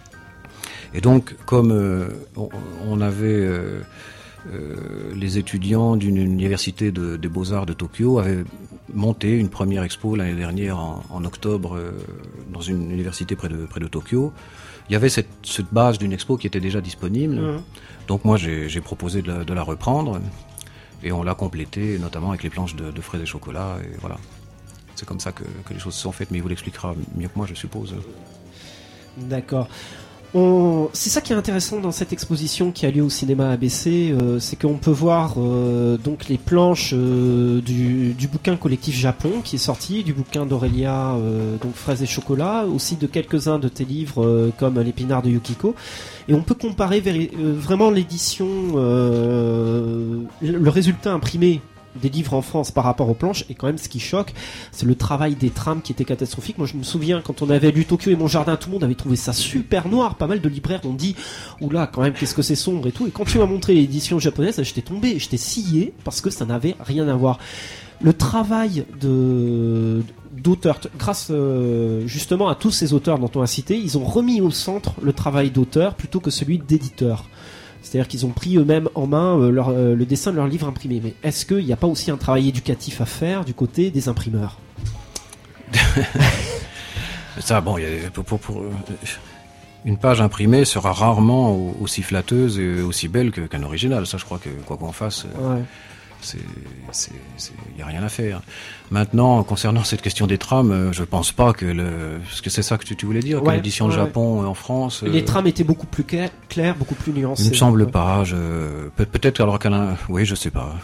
Et donc, comme euh, on, on avait euh, Euh, les étudiants d'une université de, des Beaux-Arts de Tokyo avaient monté une première expo l'année dernière en, en octobre euh, dans une université près de, près de Tokyo. Il y avait cette, cette base d'une expo qui était déjà disponible. Mmh. Donc moi j'ai, j'ai proposé de la, de la reprendre et on l'a complétée notamment avec les planches de, de Fraise et Chocolat et voilà. c'est comme ça que, que les choses se sont faites, mais il vous l'expliquera mieux que moi, je suppose. D'accord. On... C'est ça qui est intéressant dans cette exposition qui a lieu au cinéma A B C, euh, c'est qu'on peut voir euh, donc les planches euh, du, du bouquin collectif Japon qui est sorti, du bouquin d'Aurélia, euh, donc Fraises et chocolat, aussi de quelques-uns de tes livres euh, comme L'épinard de Yukiko, et on peut comparer véri- euh, vraiment l'édition, euh, le résultat imprimé des livres en France par rapport aux planches, et quand même ce qui choque, c'est le travail des trames qui était catastrophique. Moi je me souviens quand on avait lu Tokyo et mon jardin, tout le monde avait trouvé ça super noir, pas mal de libraires ont dit oula quand même qu'est-ce que c'est sombre et tout, et quand tu m'as montré l'édition japonaise, j'étais tombé, j'étais scié parce que ça n'avait rien à voir. Le travail de d'auteurs, grâce euh, justement à tous ces auteurs dont on a cité, ils ont remis au centre le travail d'auteur plutôt que celui d'éditeur. C'est-à-dire qu'ils ont pris eux-mêmes en main euh, leur, euh, le dessin de leur livre imprimé. Mais est-ce qu'il n'y a pas aussi un travail éducatif à faire du côté des imprimeurs ? Ça, bon, y a, pour, pour, pour, une page imprimée sera rarement aussi flatteuse et aussi belle que, qu'un original. Ça, je crois que quoi qu'on fasse, ouais. c'est, c'est, c'est, y a rien à faire. Maintenant, concernant cette question des trames, je pense pas que le, parce que c'est ça que tu, tu voulais dire, ouais, que l'édition ouais, de Japon ouais. en France. Les euh, trames étaient beaucoup plus claires, claires beaucoup plus nuancées. Il me semble ouais. pas. Je, peut, peut-être alors qu'un, oui, je sais pas.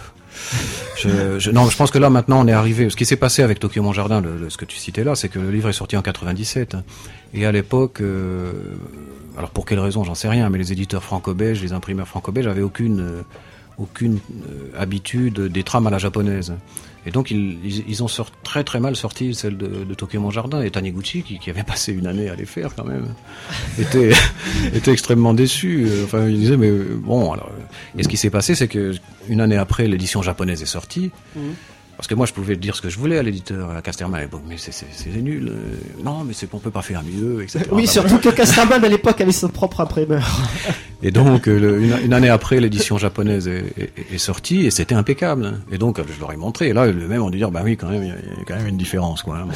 je, je, non, je pense que là maintenant on est arrivé. Ce qui s'est passé avec Tokyo Mon Jardin, le, le, ce que tu citais là, c'est que le livre est sorti en quatre-vingt-dix-sept, et à l'époque, euh, alors pour quelle raison, j'en sais rien, mais les éditeurs franco-belges, les imprimeurs franco-belges avaient aucune euh, aucune euh, habitude des trames à la japonaise. Et donc ils, ils, ils ont sort, très très mal sorti celle de, de Tokyo Mon Jardin, et Taniguchi, qui, qui avait passé une année à les faire quand même, était, était extrêmement déçu. Enfin, il disait mais bon alors. Et ce qui s'est passé, c'est que une année après, l'édition japonaise est sortie. Mmh. Parce que moi, je pouvais dire ce que je voulais à l'éditeur, à Casterman à l'époque, mais c'est, c'est, c'est nul. Non, mais c'est, on peut pas faire mieux, et cetera. Oui, bah, surtout que Casterman à l'époque avait son propre imprimeur. Et donc, le, une, une année après, l'édition japonaise est, est, est sortie, et c'était impeccable. Et donc, je leur ai montré. Et là, le même, on dit dire, bah oui, quand même, il y, y a quand même une différence, quoi.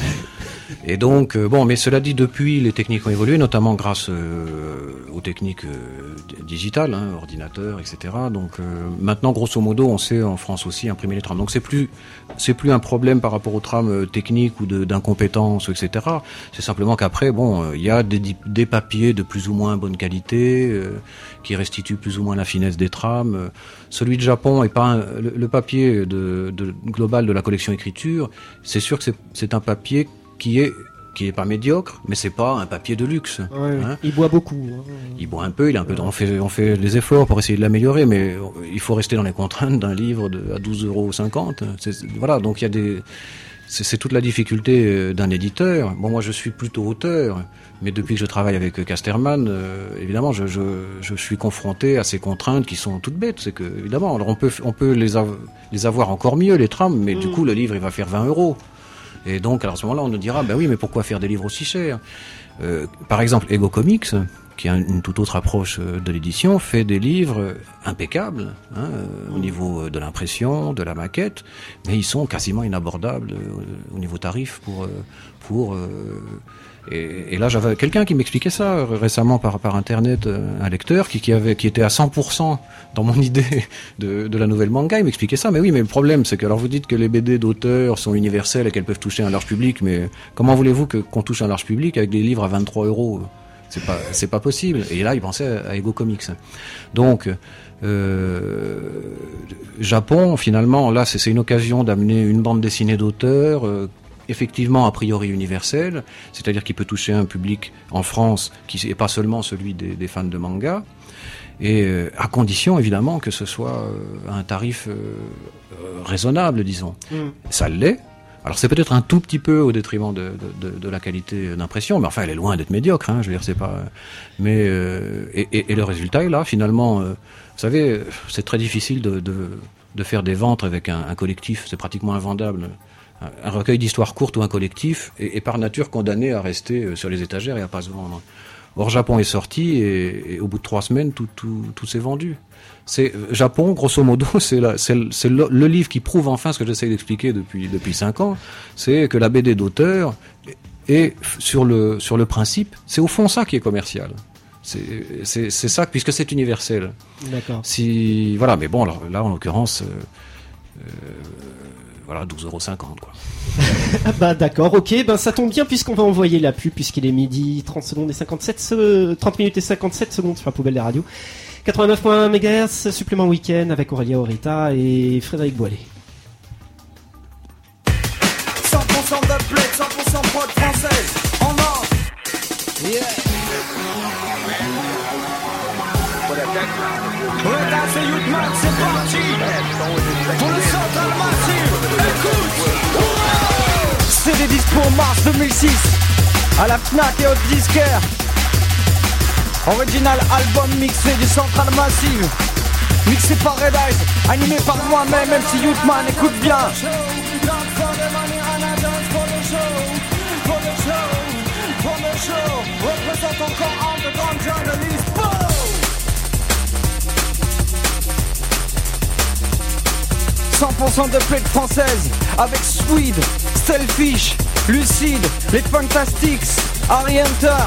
Et donc, euh, bon, mais cela dit, depuis, les techniques ont évolué, notamment grâce euh, aux techniques euh, digitales, hein, ordinateurs, et cetera. Donc, euh, maintenant, grosso modo, on sait en France aussi imprimer les trames. Donc, c'est plus c'est plus un problème par rapport aux trames techniques ou de, d'incompétence, et cetera. C'est simplement qu'après, bon, il y a des, des papiers de plus ou moins bonne qualité euh, qui restituent plus ou moins la finesse des trames. Celui de Japon est pas un, le, le papier de, de global de la collection écriture. C'est sûr que c'est, c'est un papier qui est qui est pas médiocre, mais c'est pas un papier de luxe. Ouais, hein. Il boit beaucoup. Hein. Il boit un peu, il est un peu. On fait, on fait des efforts pour essayer de l'améliorer, mais il faut rester dans les contraintes d'un livre de, à douze euros cinquante. C'est, voilà, donc il y a des. C'est, c'est toute la difficulté d'un éditeur. Bon, moi, je suis plutôt auteur, mais depuis que je travaille avec Casterman, euh, évidemment, je, je, je suis confronté à ces contraintes qui sont toutes bêtes. C'est que, évidemment, alors on peut, on peut les, av- les avoir encore mieux, les trames, mais mmh. du coup, le livre, il va faire vingt euros. Et donc, alors à ce moment-là, on nous dira, ben oui, mais pourquoi faire des livres aussi chers ? euh, Par exemple, Ego Comics, qui a une toute autre approche de l'édition, fait des livres impeccables, hein, mmh. au niveau de l'impression, de la maquette, mais ils sont quasiment inabordables au niveau tarif pour... pour euh, et, et là, j'avais quelqu'un qui m'expliquait ça récemment par, par Internet, un lecteur qui, qui, avait, qui était à cent pour cent dans mon idée de, de la nouvelle manga. Il m'expliquait ça, mais oui, mais le problème, c'est que alors vous dites que les B D d'auteurs sont universelles et qu'elles peuvent toucher un large public, mais comment voulez-vous que, qu'on touche un large public avec des livres à vingt-trois euros ? C'est pas, c'est pas possible. Et là, il pensait à Ego Comics. Donc, euh, Japon, finalement, là, c'est, c'est une occasion d'amener une bande dessinée d'auteurs, euh, effectivement a priori universel, c'est-à-dire qu'il peut toucher un public en France qui n'est pas seulement celui des, des fans de manga, et euh, à condition évidemment que ce soit euh, à un tarif euh, euh, raisonnable, disons. Mm. Ça l'est. Alors c'est peut-être un tout petit peu au détriment de, de, de, de la qualité d'impression, mais enfin elle est loin d'être médiocre. Hein, je veux dire, c'est pas. Mais euh, et, et, et le résultat est là finalement. Euh, vous savez, c'est très difficile de, de, de faire des ventes avec un, un collectif. C'est pratiquement invendable. Un recueil d'histoires courtes ou un collectif est, est par nature condamné à rester sur les étagères et à pas se vendre. Or, Japon est sorti et, et au bout de trois semaines, tout, tout, tout s'est vendu. C'est Japon, grosso modo, c'est, la, c'est, le, c'est le, le livre qui prouve enfin ce que j'essaie d'expliquer depuis depuis cinq ans, c'est que la B D d'auteur est sur le sur le principe, c'est au fond ça qui est commercial. C'est, c'est, c'est ça, puisque c'est universel. D'accord. Si voilà, mais bon, alors là en l'occurrence. Euh, euh, voilà, douze euros cinquante quoi. Ah bah d'accord, ok, ben ça tombe bien puisqu'on va envoyer la pub puisqu'il est midi trente secondes et cinquante-sept se... trente minutes et cinquante-sept secondes sur la poubelle des radios. quatre-vingt-neuf virgule un mégahertz, supplément week-end avec Aurélia Orita et Frédéric Boilet. cent pour cent d'upload, cent pour cent prod française, en or. Yeah. Ouais, là c'est Youthman, c'est parti. Pour le Central Massive, écoute. C'est des disques pour mars deux mille six, à la Fnac et Hot Disquaire. Original album mixé du Central Massive, mixé par Red Eyes, animé par moi-même, M C Youthman, écoute bien. Représente encore Underground Journalist. cent pour cent de plate française avec Swede, Selfish, Lucide, les Fantastics, Harry Hunter.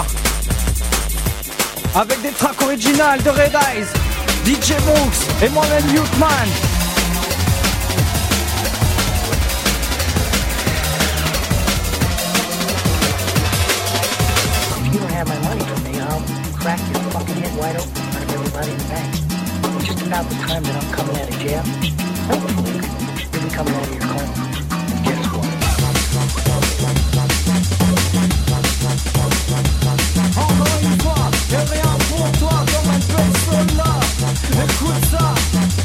Avec des tracks originales de Red Eyes, D J Brooks et moi-même Youthman. You don't have my money for me, I'll crack your fucking head wide open in front of everybody in the bank. Just about the time that I'm coming out of jail, hopefully you'll be coming out of your coma. And guess what? Encore une fois, y'a rien pour toi comme un peu là. Écoute ça.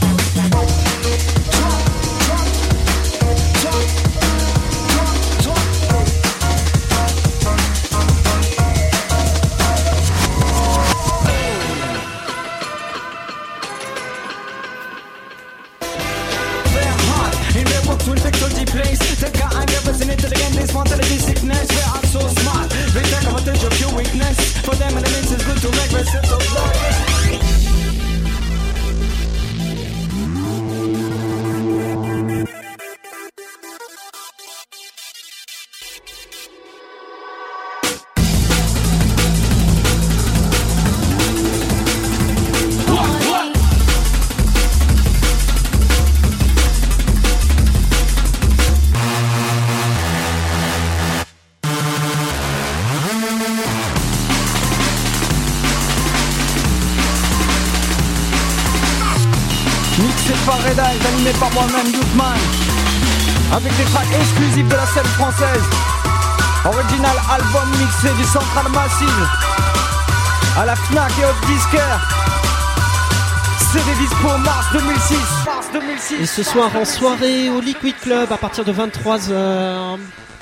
Animé par moi-même Youthman, avec des tracks exclusifs de la scène française. Original album mixé du Central Massive, à la Fnac et Hot Disquaire. C'est des dispo mars deux mille six. Mars deux mille six. Et ce soir en soirée au Liquid Club à partir de vingt-trois heures.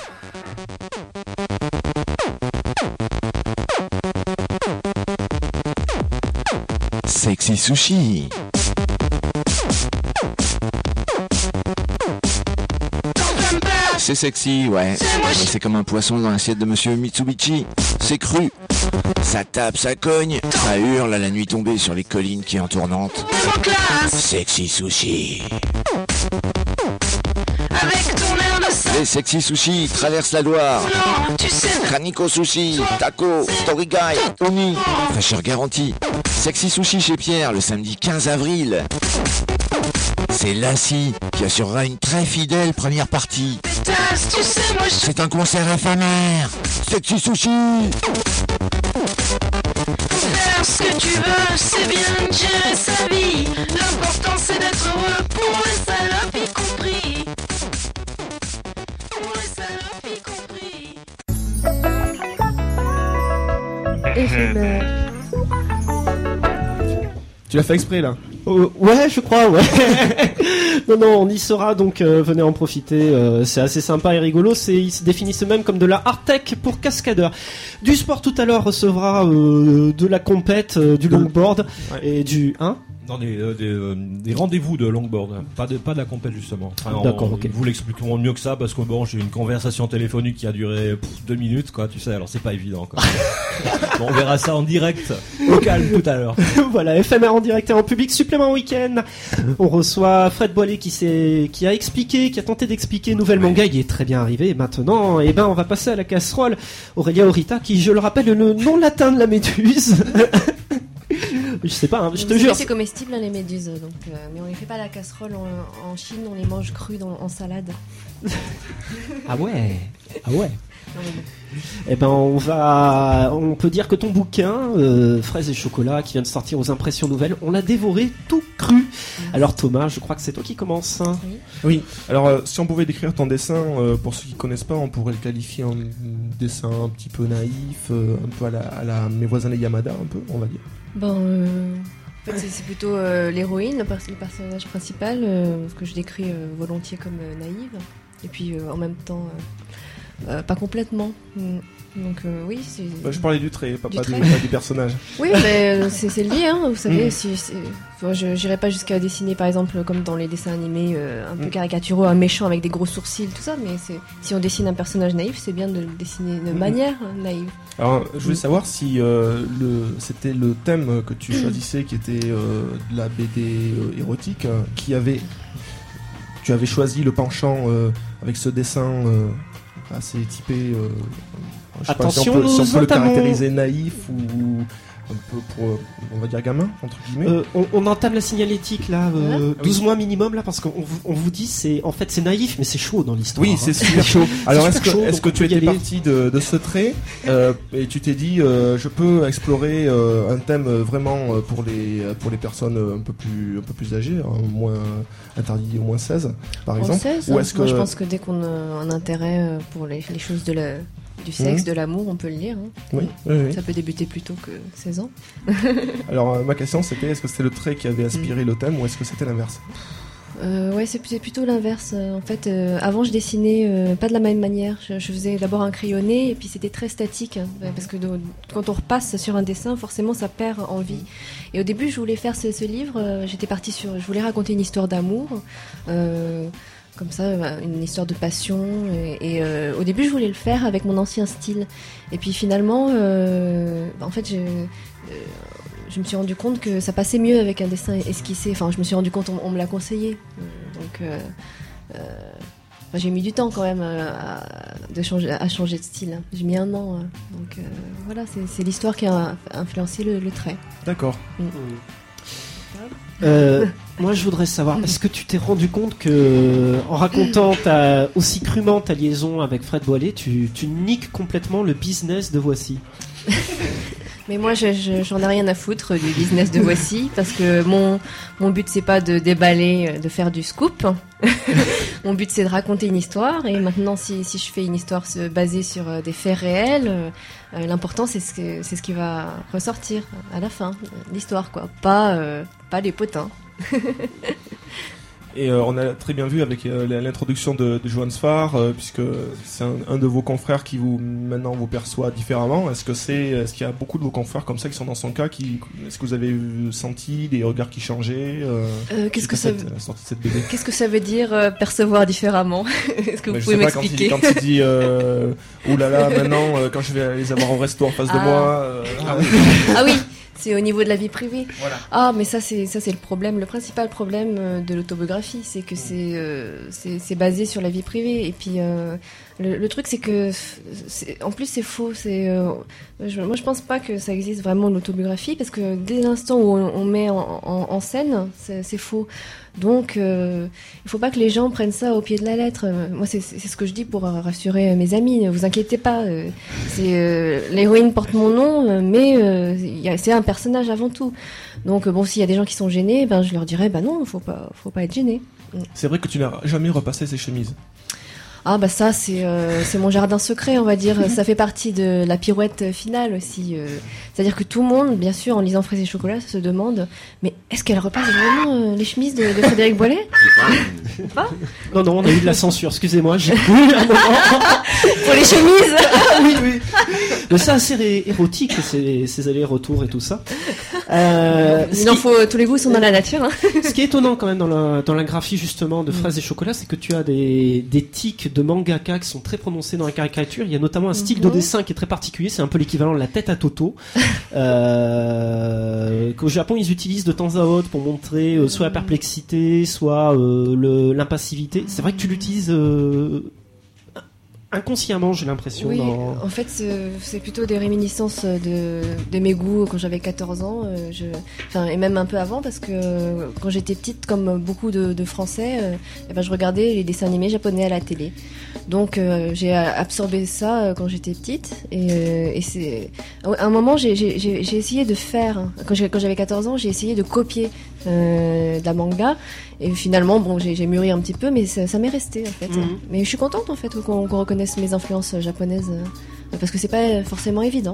Sexy Sushi. C'est sexy, ouais. Mais c'est comme un poisson dans l'assiette de monsieur Mitsubishi. C'est cru. Ça tape, ça cogne, ça hurle à la nuit tombée sur les collines qui entourent Nantes. Sexy Sushi. Avec ton air de ça. Les Sexy Sushi traversent la Loire. Non, tu sais. Kaniko Sushi, Taco, Story Guy, Uni. Fraîcheur garantie. Sexy Sushi chez Pierre le samedi quinze avril. C'est Lassie qui assurera une très fidèle première partie. Pétasse, tu sais, moi je... C'est un concert éphémère. Sexy Sushi. Faire ce que tu veux, c'est bien de gérer sa vie. L'important c'est d'être heureux pour les salopes y compris. Pour les salopes y compris. Éphémère. Tu l'as fait exprès là. Euh, ouais, je crois, ouais. non, non, on y sera, donc euh, venez en profiter. Euh, c'est assez sympa et rigolo. C'est, ils se définissent eux-mêmes comme de la hard tech pour cascadeurs. Du sport tout à l'heure recevra euh, de la compète, euh, du longboard ouais. et du... Hein Non, des, euh, des, euh, des rendez-vous de longboard, pas de, pas de la compète justement. Enfin, D'accord, on, ok. Vous l'expliquerons mieux que ça parce que bon, j'ai eu une conversation téléphonique qui a duré pff, deux minutes, quoi, tu sais, alors c'est pas évident, quoi. Bon, on verra ça en direct, au calme tout à l'heure. Voilà, éphémère en direct et en public, supplément week-end. On reçoit Fred Boilet qui s'est, qui a expliqué, qui a tenté d'expliquer Nouvelle Manga, il est très bien arrivé. Et maintenant, eh ben, on va passer à la casserole. Aurélia Orita, qui, je le rappelle, est le nom latin de la méduse. Je sais pas, hein, je te jure. C'est comestible hein, les méduses, donc, euh, mais on les fait pas à la casserole en, en Chine, on les mange crues dans, en salade. Ah ouais, ah ouais. Eh ben on va, on peut dire que ton bouquin euh, Fraises et chocolat qui vient de sortir aux Impressions Nouvelles, on l'a dévoré tout cru. Alors Thomas, je crois que c'est toi qui commence. Hein. Oui. Oui. Alors euh, si on pouvait décrire ton dessin, euh, pour ceux qui connaissent pas, on pourrait le qualifier en dessin un petit peu naïf, euh, un peu à la, à la Mes voisins les Yamada, un peu, on va dire. Ben, euh, en fait, c'est, c'est plutôt euh, l'héroïne, le, pers- le personnage principal, euh, que je décris euh, volontiers comme euh, naïve, et puis euh, en même temps. Euh, Euh, pas complètement. Donc euh, oui, c'est... Bah, je parlais du trait, pas, du pas, trait. Du, pas du personnage. Oui, mais euh, c'est, c'est lié, hein, vous savez. Mm. Si, c'est... Enfin, je n'irai pas jusqu'à dessiner, par exemple, comme dans les dessins animés, euh, un peu Mm. caricaturaux, un méchant avec des gros sourcils, tout ça. Mais c'est... si on dessine un personnage naïf, c'est bien de le dessiner de Mm. manière naïve. Alors, je voulais Mm. savoir si euh, le, c'était le thème que tu choisissais, qui était euh, de la B D euh, érotique, euh, qui avait... Tu avais choisi le penchant euh, avec ce dessin... Euh, assez typé. Euh, je sais pas si on Attention, peut, si on nous peut le entamons- caractériser naïf ou un peu pour, euh, on va dire gamin entre guillemets. Euh, on, on entame la signalétique là, euh, Ah douze oui. mois minimum là, parce qu'on vous- on vous dit c'est en fait c'est naïf, mais c'est chaud dans l'histoire. Oui, hein. c'est super chaud. Alors, C'est est-ce super que, chaud, est-ce donc que on tu peut y étais aller. parti de, de ce trait euh, et tu t'es dit, euh, je peux explorer euh, un thème vraiment euh, pour les pour les personnes euh, un peu plus un peu plus âgées, hein, moins interdit au moins seize, par En exemple. seize, Ou hein. est-ce Moi, que je pense que dès qu'on a un intérêt euh, pour les, les choses de la, du sexe, Mhm. de l'amour, on peut le lire. Hein. oui, oui, oui. Ça peut débuter plus tôt que seize ans. Alors euh, ma question c'était, est-ce que c'était le trait qui avait inspiré le thème ou est-ce que c'était l'inverse? Euh, ouais, c'est, c'est plutôt l'inverse. Euh, En fait, euh, avant, je dessinais euh, pas de la même manière. Je, je faisais d'abord un crayonné et puis c'était très statique. Hein, parce que de- quand on repasse sur un dessin, forcément, ça perd en vie. Et au début, je voulais faire ce, ce livre. euh, j'étais partie sur. Je voulais raconter une histoire d'amour. Euh, comme ça, euh, une histoire de passion. Et, et, euh, au début, je voulais le faire avec mon ancien style. Et puis finalement, euh, en fait, je, euh, je me suis rendu compte que ça passait mieux avec un dessin esquissé. Enfin, je me suis rendu compte, on, on me l'a conseillé. Euh, Donc, euh, euh, enfin, j'ai mis du temps quand même euh, à, de changer, à changer de style. J'ai mis un an. euh. Donc euh, voilà, c'est, c'est l'histoire qui a influencé le, le trait. D'accord. Mm. Euh, moi, je voudrais savoir, est-ce que tu t'es rendu compte que, en racontant ta, aussi crûment ta liaison avec Fred Boilet, tu, tu niques complètement le business de Voici? Mais moi, je, je- j'en ai rien à foutre du business de Voici, parce que mon, mon but, c'est pas de déballer, euh, de faire du scoop. Mon but, c'est de raconter une histoire. Et maintenant, si, si je fais une histoire se- basée sur euh, des faits réels, euh, euh, l'important, c'est ce, que, c'est ce qui va ressortir à la fin, euh, l'histoire, quoi. Pas, euh, pas les potins. Et euh, on a très bien vu avec euh, l'introduction de, de Johan Sfar, euh, puisque c'est un, un de vos confrères qui vous maintenant vous perçoit différemment. Est-ce que c'est, est-ce qu'il y a beaucoup de vos confrères comme ça qui sont dans son cas, qui, est-ce que vous avez eu- senti des regards qui changeaient euh, Euh, qu'est-ce suite que à ça cette, veut- la sortie de cette B D? Qu'est-ce que ça veut dire euh, percevoir différemment? Est-ce que vous Mais je pouvez sais pas, quand il, m'expliquer? quand il dit euh, ouh là là, maintenant euh, quand je vais les avoir au resto en face de Ah. moi, euh, ah oui. Ah oui, c'est au niveau de la vie privée. Voilà. Ah, mais ça c'est ça c'est le problème, le principal problème euh, de l'autobiographie, c'est que c'est euh, c'est c'est basé sur la vie privée. Et puis euh, le, le truc c'est que c'est, en plus c'est faux. C'est euh, je, moi je pense pas que ça existe vraiment l'autobiographie, parce que dès l'instant où on, on met en, en, en scène, c'est, c'est faux. Donc, euh, il faut pas que les gens prennent ça au pied de la lettre. Euh, Moi, c'est, c'est ce que je dis pour euh, rassurer euh, mes amis. Ne vous inquiétez pas. euh, c'est euh, l'héroïne porte mon nom, euh, mais euh, il y a- c'est un personnage avant tout. Donc, euh, bon, s'il y a des gens qui sont gênés, ben je leur dirais, ben non, faut pas, faut pas être gêné. C'est vrai que tu n'as jamais repassé ses chemises. Ah bah ça c'est euh, c'est mon jardin secret, on va dire. Ça fait partie de la pirouette finale aussi. euh. C'est-à-dire que tout le monde, bien sûr, en lisant Fraises et chocolat, se demande, mais est-ce qu'elle repasse vraiment euh, les chemises de, de Frédéric Boilet? Pas Non, non, on a eu de la censure, excusez-moi, j'ai cru un moment. Pour les chemises. Oui, oui. Mais c'est assez ré- érotique, ces, ces allers-retours et tout ça. Euh, ce Il en qui- faut, tous les goûts sont dans la nature. Hein. Ce qui est étonnant quand même dans la, dans la graphie justement de Fraises et chocolat, c'est que tu as des, des tics de mangaka qui sont très prononcés dans la caricature. Il y a notamment un style de Mhm. dessin qui est très particulier, c'est un peu l'équivalent de la tête à Toto, euh, qu'au Japon ils utilisent de temps à autre pour montrer euh, soit la perplexité, soit euh, le, l'impassivité. C'est vrai que tu l'utilises euh, inconsciemment, j'ai l'impression. Oui, dans... en fait, c'est, c'est plutôt des réminiscences de, de mes goûts quand j'avais quatorze ans, euh, je, enfin, et même un peu avant, parce que euh, quand j'étais petite, comme beaucoup de, de Français, euh, eh ben, je regardais les dessins animés japonais à la télé. Donc, euh, j'ai absorbé ça euh, quand j'étais petite, et, euh, et c'est... À un moment, j'ai, j'ai, j'ai, j'ai essayé de faire, quand, j'ai, quand j'avais quatorze ans, j'ai essayé de copier euh, de la manga, et finalement, bon, j'ai, j'ai mûri un petit peu, mais ça, ça m'est resté, en fait. Mm-hmm. Mais je suis contente, en fait, qu'on, qu'on reconnaisse mes influences japonaises, euh, parce que c'est pas forcément évident.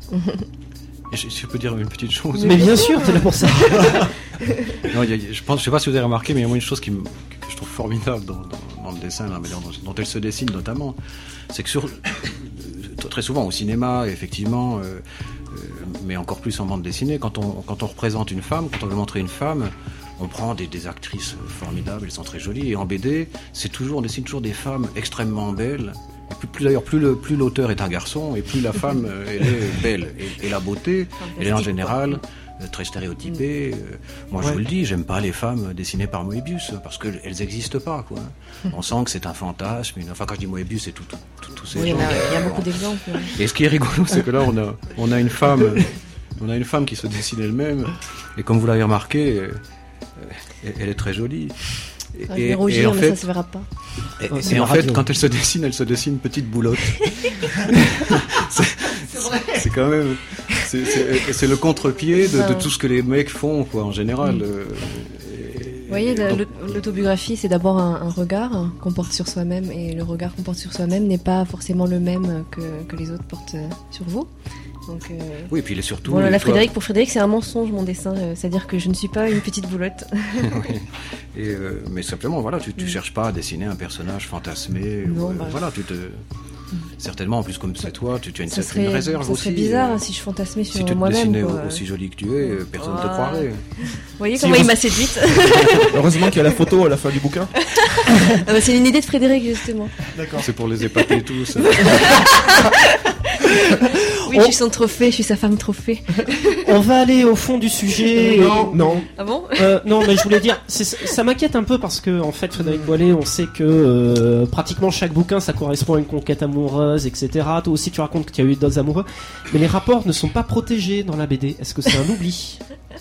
Je, je peux dire une petite chose. Mais bien sûr, t'es là pour ça. Non, y a, je pense, je sais pas si vous avez remarqué, mais il y a une chose qui me, que je trouve formidable dans, dans, dans le dessin, la manière dont, dont elle se dessine notamment, c'est que sur, très souvent au cinéma, effectivement, euh, euh, mais encore plus en bande dessinée, quand on, quand on représente une femme, quand on veut montrer une femme, on prend des, des actrices formidables, elles sont très jolies, et en B D, c'est toujours, on dessine toujours des femmes extrêmement belles. Et plus, plus d'ailleurs, plus, le, plus l'auteur est un garçon, et plus la femme, elle est belle. Et, et la beauté, elle est en général euh, très stéréotypée. Euh, moi, ouais. je vous le dis, j'aime pas les femmes dessinées par Moebius, parce qu'elles n'existent pas, quoi. On sent que c'est un fantasme. Une... Enfin, quand je dis Moebius, c'est tous tout, tout, tout ces oui, gens. Il y a beaucoup d'exemples. Et ce qui est rigolo, c'est que là, on a, on a une femme, on a une femme qui se dessine elle-même, et comme vous l'avez remarqué, euh, elle est très jolie. Et, je vais rougir, et en mais fait, ça se verra pas. Et, oh, et en fait, radio. Quand elle se dessine, elle se dessine petite boulotte. c'est, c'est, c'est quand même, c'est, c'est, c'est le contre-pied de, de tout ce que les mecs font, quoi, en général. Mm. Euh, Vous voyez, donc... l'autobiographie, c'est d'abord un, un regard qu'on porte sur soi-même, et le regard qu'on porte sur soi-même n'est pas forcément le même que, que les autres portent sur vous. Donc, euh... oui, et puis il est surtout. Bon, là, Frédéric, pour Frédéric, c'est un mensonge mon dessin, euh, c'est-à-dire que je ne suis pas une petite boulotte. Oui. Et euh, mais simplement, voilà, tu, tu mm. cherches pas à dessiner un personnage fantasmé. Non, ou, euh, bah... Voilà, tu te. Certainement, en plus comme c'est toi, tu, tu as une ça certaine serait, réserve ça aussi. Ça serait bizarre euh, si je fantasmais sur si tu moi-même. Si tu te quoi. dessinais aussi jolie que tu es, personne ne oh. te croirait. Vous voyez comment si il m'a séduite. Heureusement qu'il y a la photo à la fin du bouquin. Ah bah, c'est une idée de Frédéric, justement. D'accord. C'est pour les épater tous. Oui, je suis son trophée, je suis sa femme trophée. On va aller au fond du sujet. Non, non. Ah bon euh, Non, mais je voulais dire, c'est, ça m'inquiète un peu parce que, en fait, Frédéric Boilet, on sait que euh, pratiquement chaque bouquin, ça correspond à une conquête amoureuse, et cetera. Toi aussi, tu racontes qu'il y a eu d'autres amoureux, mais les rapports ne sont pas protégés dans la B D. Est-ce que c'est un oubli?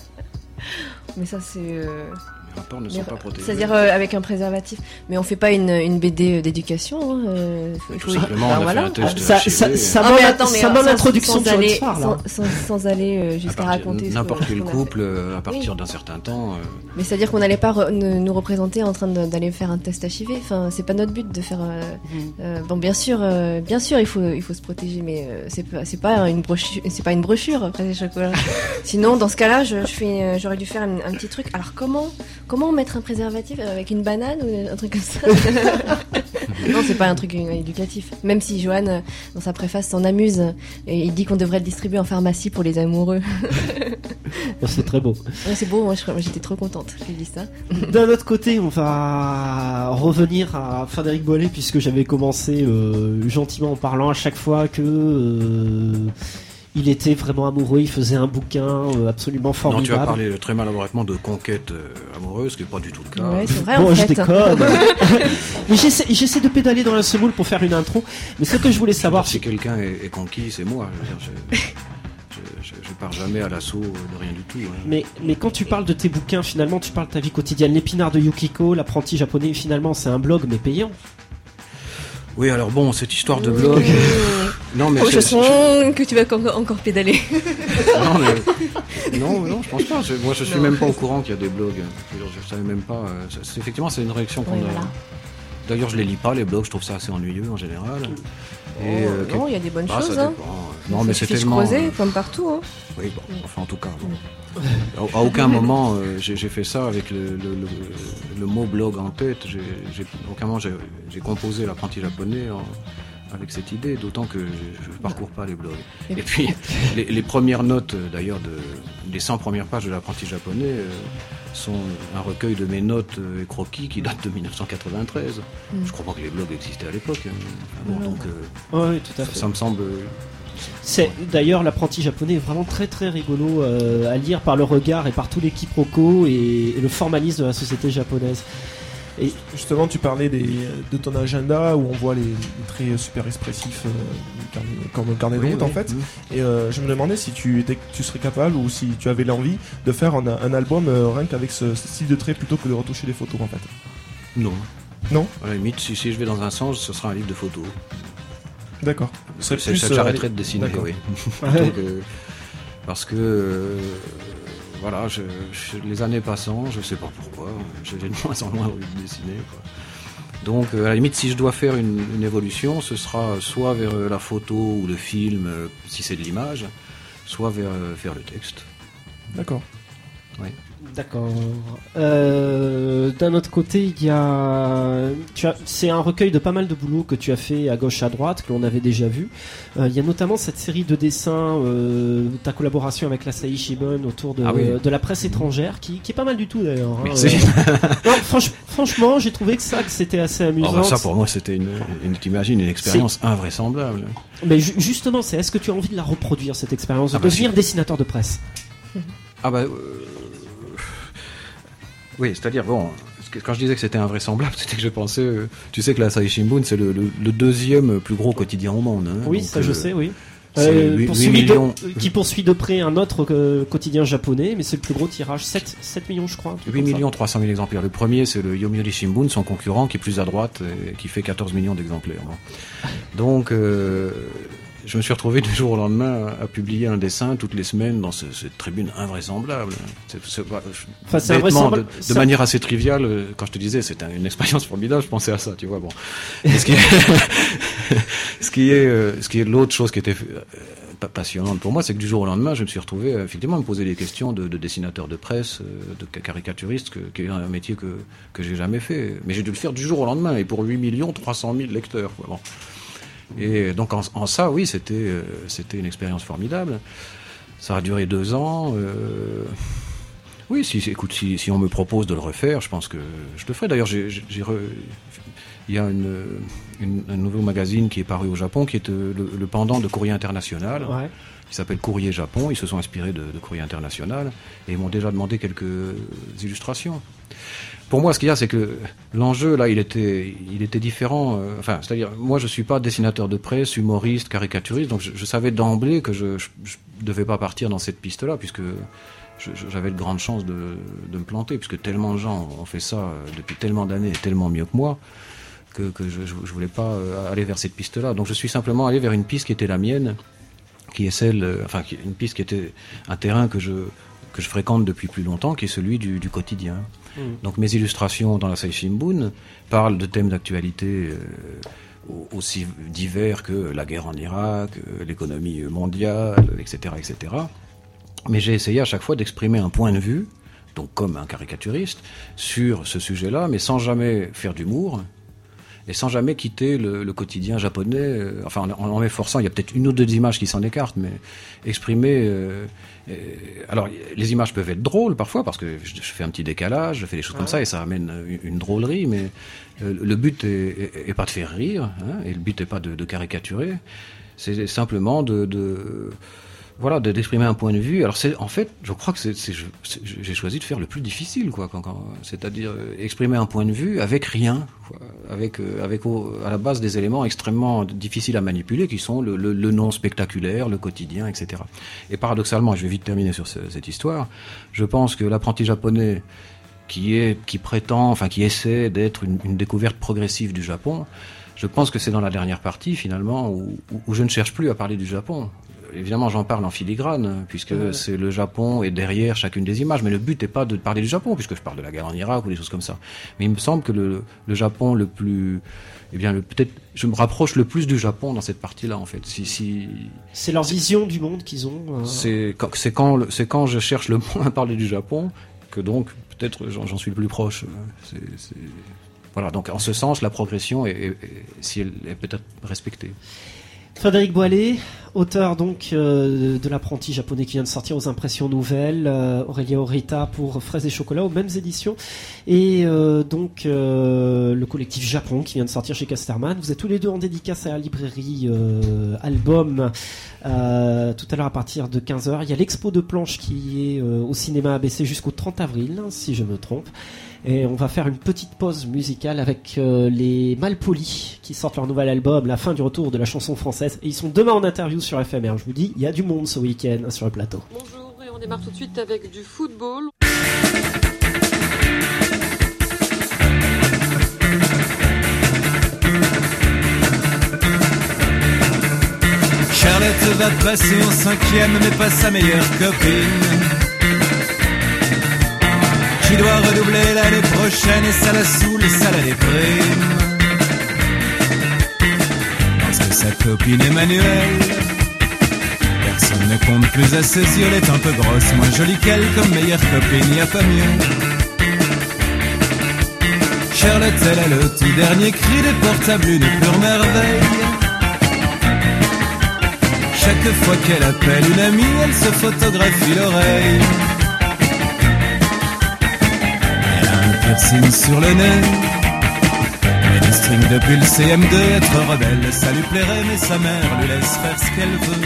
Mais ça, c'est. Euh... Les rapports ne sont les... pas protégés. C'est-à-dire euh, avec un préservatif. Mais on fait pas une, une B D d'éducation. Hein, euh, il faut... Tout simplement, on a voilà. fait un test ça, ça, ça, ça, attends, ça donne l'introduction de aller, soir, sans, sans, sans aller euh, jusqu'à raconter. N'importe quel couple, euh, à partir oui. d'un certain temps. Euh... Mais c'est-à-dire qu'on n'allait pas re- nous représenter en train de, d'aller faire un test H I V. Enfin, c'est pas notre but de faire. Euh, mm. euh, bon, bien sûr, euh, bien sûr, il faut, il faut se protéger, mais euh, c'est pas, c'est pas une brochure, c'est pas une brochure après les chocolats. Sinon, dans ce cas-là, je, je fais, euh, j'aurais dû faire un, un petit truc. Alors, comment, comment mettre un préservatif avec une banane ou un truc comme ça? Non, c'est pas un truc éducatif. Même si Johan, dans sa préface, s'en amuse et il dit qu'on devrait le distribuer en pharmacie pour les amoureux. C'est très beau. Ouais, c'est beau, moi j'étais trop contente qu'il dise ça. D'un autre côté, on va revenir à Frédéric Boilet, puisque j'avais commencé euh, gentiment en parlant à chaque fois que euh, il était vraiment amoureux, il faisait un bouquin euh, absolument formidable. Non, tu as parlé très maladroitement de conquête euh, amoureuse, ce qui n'est pas du tout le cas. Ouais, c'est vrai, bon, en je fait. déconne. Mais j'essaie, j'essaie de pédaler dans la semoule pour faire une intro. Mais ce que je voulais savoir, si quelqu'un est, est conquis, c'est moi. Je veux dire, je... Je, je, je pars jamais à l'assaut de rien du tout. Hein. Mais, mais quand tu parles de tes bouquins, finalement, tu parles de ta vie quotidienne. L'épinard de Yukiko, l'apprenti japonais, finalement, c'est un blog, mais payant. Oui, alors bon, cette histoire de blog... Mmh. Non, mais... Oh, je sens je... que tu vas encore, encore pédaler. Non, mais... non, non, je pense pas. Je, moi, je suis non. même pas au courant qu'il y a des blogs. Je, je savais même pas... C'est, effectivement, c'est une réaction qu'on oui, a... Voilà. D'ailleurs, je les lis pas, les blogs, je trouve ça assez ennuyeux, en général. Et, euh, non, il y a des bonnes ah, choses. Hein. Non, mais c'est tellement. Creuser, comme partout. Hein. Oui, bon, enfin en tout cas. Bon. À, à aucun moment euh, j'ai, j'ai fait ça avec le, le, le, le mot blog en tête. J'ai, j'ai, aucun moment j'ai, j'ai composé l'apprenti japonais en, avec cette idée, d'autant que je ne parcours pas les blogs. Et puis les, les premières notes, d'ailleurs, de, les cent premières pages de l'apprenti japonais euh, sont un recueil de mes notes et croquis qui datent de dix-neuf cent quatre-vingt-treize. Mm. Je crois pas que les blogs existaient à l'époque. Hein. Bon, mm. donc, euh, oui, tout à fait. Ça, ça me semble... C'est, d'ailleurs, l'apprenti japonais est vraiment très très rigolo euh, à lire par le regard et par tous les quiproquos et, et le formalisme de la société japonaise. Et justement, tu parlais des, de ton agenda où on voit les, les traits super expressifs, euh, carnet- comme un carnet de Oui, route oui, en fait. oui. Et euh, je me demandais si tu, étais, tu serais capable ou si tu avais l'envie de faire un, un album euh, rien qu'avec ce, ce style de trait plutôt que de retoucher les photos en fait. Non. Non. À la limite, si, si je vais dans un sens, ce sera un livre de photos. D'accord. C'est plus, ça que euh, j'arrêterai aller- de dessiner, D'accord. oui. Ouais. Donc, euh, parce que euh, voilà, je, je- les années passant, je sais pas pourquoi, j'ai de moins en moins envie de dessiner, quoi. Donc euh, à la limite, si je dois faire une, une évolution, ce sera soit vers euh, la photo ou le film, euh, si c'est de l'image, soit vers, euh, vers le texte. D'accord. Oui. D'accord. Euh, d'un autre côté, il y a, tu as, c'est un recueil de pas mal de boulot que tu as fait à gauche à droite, que l'on avait déjà vu. Euh, il y a notamment cette série de dessins, euh, ta collaboration avec l'Asahi Shimbun autour de, Ah oui. de la presse étrangère, qui, qui est pas mal du tout d'ailleurs. hein. Merci. Euh, non, franch- franchement, j'ai trouvé que ça, que c'était assez Ah amusant. bah ça pour moi c'était une, une, t'imagines, une expérience invraisemblable. Mais ju- justement, c'est, est-ce que tu as envie de la reproduire cette expérience, de Ah bah devenir si. dessinateur de presse? Ah bah euh, oui, c'est-à-dire bon, parce que quand je disais que c'était invraisemblable, c'était que je pensais, euh, tu sais que la Asahi Shimbun c'est le, le, le deuxième plus gros quotidien au monde. Hein, Oui, donc, ça je euh, sais, oui. c'est Euh, huit- poursuivi huit de- millions. euh, qui poursuit de près un autre euh, quotidien japonais, mais c'est le plus gros tirage, sept, sept millions je crois. un truc huit comme ça. millions trois cent mille exemplaires. Le premier, c'est le Yomiuri Shimbun, son concurrent, qui est plus à droite et qui fait quatorze millions d'exemplaires. Bon. Donc, euh, je me suis retrouvé du jour au lendemain à, à publier un dessin toutes les semaines dans ce- cette tribune invraisemblable. C'est, c'est, bah, je- Enfin, c'est bêtement, invraisemblable- de, de c'est- manière assez triviale, euh, quand je te disais, c'était une expérience formidable, je pensais à ça, tu vois. Bon. Et ce qui est, ce qui est, euh, ce qui est l'autre chose qui était euh, pa- passionnante pour moi, c'est que du jour au lendemain, je me suis retrouvé euh, effectivement à me poser des questions de, de dessinateur de presse, euh, de ca- caricaturiste, que, qui est un métier que que j'ai jamais fait. Mais j'ai dû le faire du jour au lendemain et pour huit millions trois cent mille lecteurs. Quoi. Bon. Et donc en, en ça, oui, c'était euh, c'était une expérience formidable. Ça a duré deux ans. Euh... Oui, si, écoute, si, si on me propose de le refaire, je pense que je le ferai. D'ailleurs, j'ai, j'ai, j'ai re... il y a une, une, un nouveau magazine qui est paru au Japon, qui est euh, le, le pendant de Courrier International, Ouais. qui s'appelle Courrier Japon. Ils se sont inspirés de, de Courrier International et ils m'ont déjà demandé quelques illustrations. Pour moi, ce qu'il y a, c'est que l'enjeu, là, il était, il était différent. euh, enfin, c'est-à-dire, moi, je suis pas dessinateur de presse, humoriste, caricaturiste, donc je, je savais d'emblée que je, je, je devais pas partir dans cette piste-là, puisque je- je- j'avais de grandes chances de, de me planter, puisque tellement de gens ont fait ça euh, depuis tellement d'années et tellement mieux que moi, que, que je, je, je voulais pas euh, aller vers cette piste-là. Donc, je suis simplement allé vers une piste qui était la mienne, qui est celle, euh, enfin, qui- une piste qui était un terrain que je que je fréquente depuis plus longtemps, qui est celui du, du quotidien. Mm. Donc mes illustrations dans la Asahi Shimbun parlent de thèmes d'actualité euh, au- aussi divers que la guerre en Irak, euh, l'économie mondiale, et cetera, et cetera. Mais j'ai essayé à chaque fois d'exprimer un point de vue, donc comme un caricaturiste, sur ce sujet-là, mais sans jamais faire d'humour. Et sans jamais quitter le, le quotidien japonais, euh, enfin en, en m'efforçant, il y a peut-être une ou deux images qui s'en écartent, mais exprimer... Euh, euh, alors les images peuvent être drôles parfois, parce que je, je fais un petit décalage, je fais des choses comme ça, et ça amène une, une drôlerie, mais euh, le but est, est, est pas de faire rire, hein, et le but est pas de, de caricaturer, c'est simplement de... de voilà, de- d'exprimer un point de vue. Alors c'est, en fait, je crois que c'est, c'est- je- c'est- j'ai choisi de faire le plus difficile, quoi, quand, quand- c'est-à-dire euh, exprimer un point de vue avec rien, quoi, avec, euh, avec au- à la base des éléments extrêmement difficiles à manipuler, qui sont le, le, le non spectaculaire, le quotidien, et cetera. Et paradoxalement, je vais vite terminer sur ce- cette histoire. Je pense que l'apprenti japonais qui est, qui prétend, enfin qui essaie d'être une, une découverte progressive du Japon, je pense que c'est dans la dernière partie finalement où, où, où je ne cherche plus à parler du Japon. Évidemment, j'en parle en filigrane, puisque Ouais. c'est le Japon et derrière chacune des images. Mais le but n'est pas de parler du Japon, puisque je parle de la guerre en Irak ou des choses comme ça. Mais il me semble que le, le Japon le plus, eh bien, le, peut-être, je me rapproche le plus du Japon dans cette partie-là, en fait. Si, si, C'est leur vision du monde qu'ils ont. euh, c'est quand, c'est quand, le- c'est quand je cherche le moins à parler du Japon que donc peut-être j'en, j'en suis le plus proche. C'est, c'est... Voilà. Donc en ce sens, la progression est, est- est- si elle est peut-être respectée. Frédéric Boilet, auteur donc euh, de l'apprenti japonais qui vient de sortir aux Impressions Nouvelles, euh, Aurélia Orita pour Fraises et Chocolat aux mêmes éditions, et euh, donc euh, le collectif Japon qui vient de sortir chez Casterman. Vous êtes tous les deux en dédicace à la librairie euh, Album euh, tout à l'heure à partir de quinze heures. Il y a l'expo de planches qui est euh, au cinéma A B C jusqu'au trente avril, si je me trompe. Et on va faire une petite pause musicale avec euh, les Malpolis qui sortent leur nouvel album, la fin du retour de la chanson française. Et ils sont demain en interview sur F M R. Je vous dis, il y a du monde ce week-end sur le plateau. Bonjour, et on démarre tout de suite avec du football. Charlotte va passer en cinquième, mais pas sa meilleure copine, qui doit redoubler l'année prochaine, et ça la saoule et ça la déprime. Parce que sa copine Emmanuelle, personne ne compte plus à ses yeux, elle est un peu grosse, moins jolie qu'elle, comme meilleure copine, y a pas mieux. Charlotte, elle a le tout dernier cri des portables, une pure merveille. Chaque fois qu'elle appelle une amie, elle se photographie l'oreille. Elle a un piercing sur le nez, et des strings depuis le C M deux. Être rebelle, ça lui plairait, mais sa mère lui laisse faire ce qu'elle veut.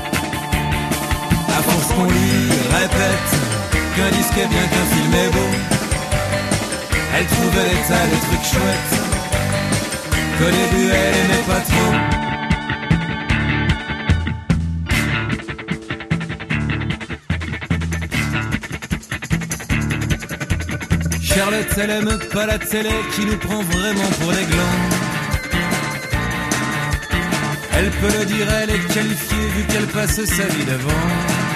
À force qu'on lui répète qu'un disque est bien, qu'un film est beau, elle trouvait des tas de trucs chouettes qu'au début elle aimait pas trop. Charlotte, elle aime pas la télé qui nous prend vraiment pour des glands. Elle peut le dire, elle est qualifiée vu qu'elle passe sa vie devant.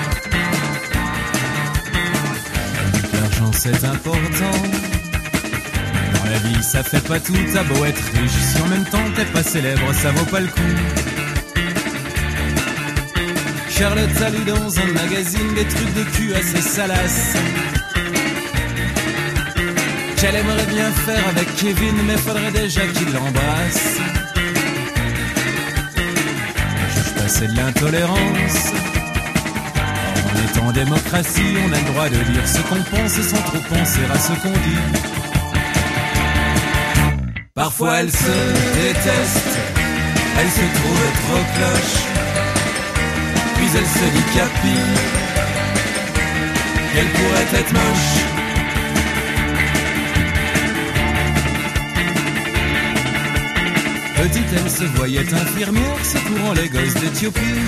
Elle dit que l'argent c'est important. Dans la vie ça fait pas tout, t'as beau être riche, si en même temps t'es pas célèbre, ça vaut pas le coup. Charlotte a lu dans un magazine des trucs de cul assez salaces qu'elle aimerait bien faire avec Kevin, mais faudrait déjà qu'il l'embrasse. Je juge pas, c'est de l'intolérance. En étant en démocratie, on a le droit de dire ce qu'on pense et sans trop penser à ce qu'on dit. Parfois elle se déteste, elle se trouve trop cloche, puis elle se dit capi qu'elle pourrait être moche. Petite, elle se voyait infirmière secourant les gosses d'Éthiopie.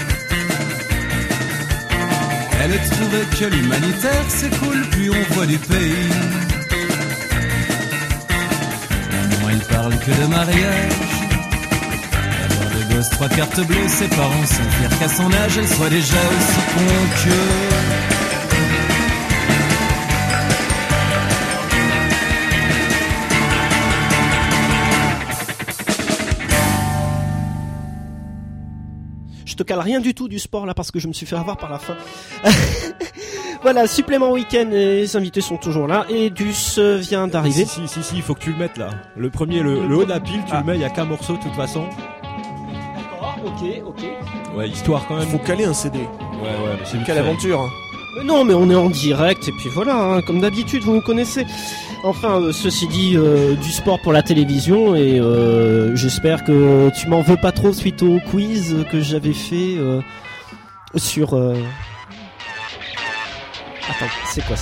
Elle trouvait que l'humanitaire c'est cool, puis on voit du pays. Maintenant elle parle que de mariage. Avoir des gosses, trois cartes bleues, ses parents sont fiers qu'à son âge elle soit déjà aussi con que... Je te cale rien du tout du sport là parce que je me suis fait avoir par la fin. Voilà, supplément week-end, les invités sont toujours là et Duss vient d'arriver. Si, si, si, si, il faut que tu le mettes là. Le premier, le, le haut de la pile, tu ah. le mets, il n'y a qu'un morceau de toute façon. D'accord, ok, ok. Ouais, histoire quand même. Faut caler un C D. Ouais, ouais, mais c'est une quelle aventure. Mais non, mais on est en direct et puis voilà, hein, comme d'habitude, vous nous connaissez. Enfin, euh, ceci dit, euh, du sport pour la télévision et euh, j'espère que tu m'en veux pas trop suite au quiz que j'avais fait euh, sur... Euh... Attends, c'est quoi ça ?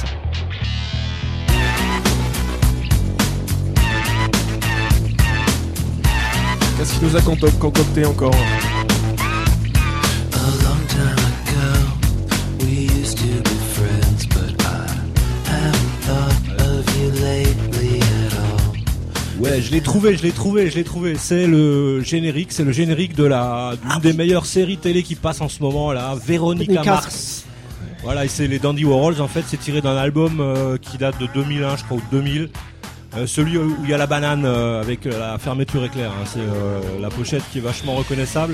Qu'est-ce qui nous a concocté encore ? Ouais, je l'ai trouvé, je l'ai trouvé, je l'ai trouvé. C'est le générique, c'est le générique de la d'une ah, des meilleures séries télé qui passe en ce moment là, Véronica Mars. Voilà, et c'est les Dandy Warhols en fait, c'est tiré d'un album euh, qui date de deux mille un, je crois, ou deux mille. Euh, celui où il y a la banane euh, avec euh, la fermeture éclair, hein. C'est euh, la pochette qui est vachement reconnaissable.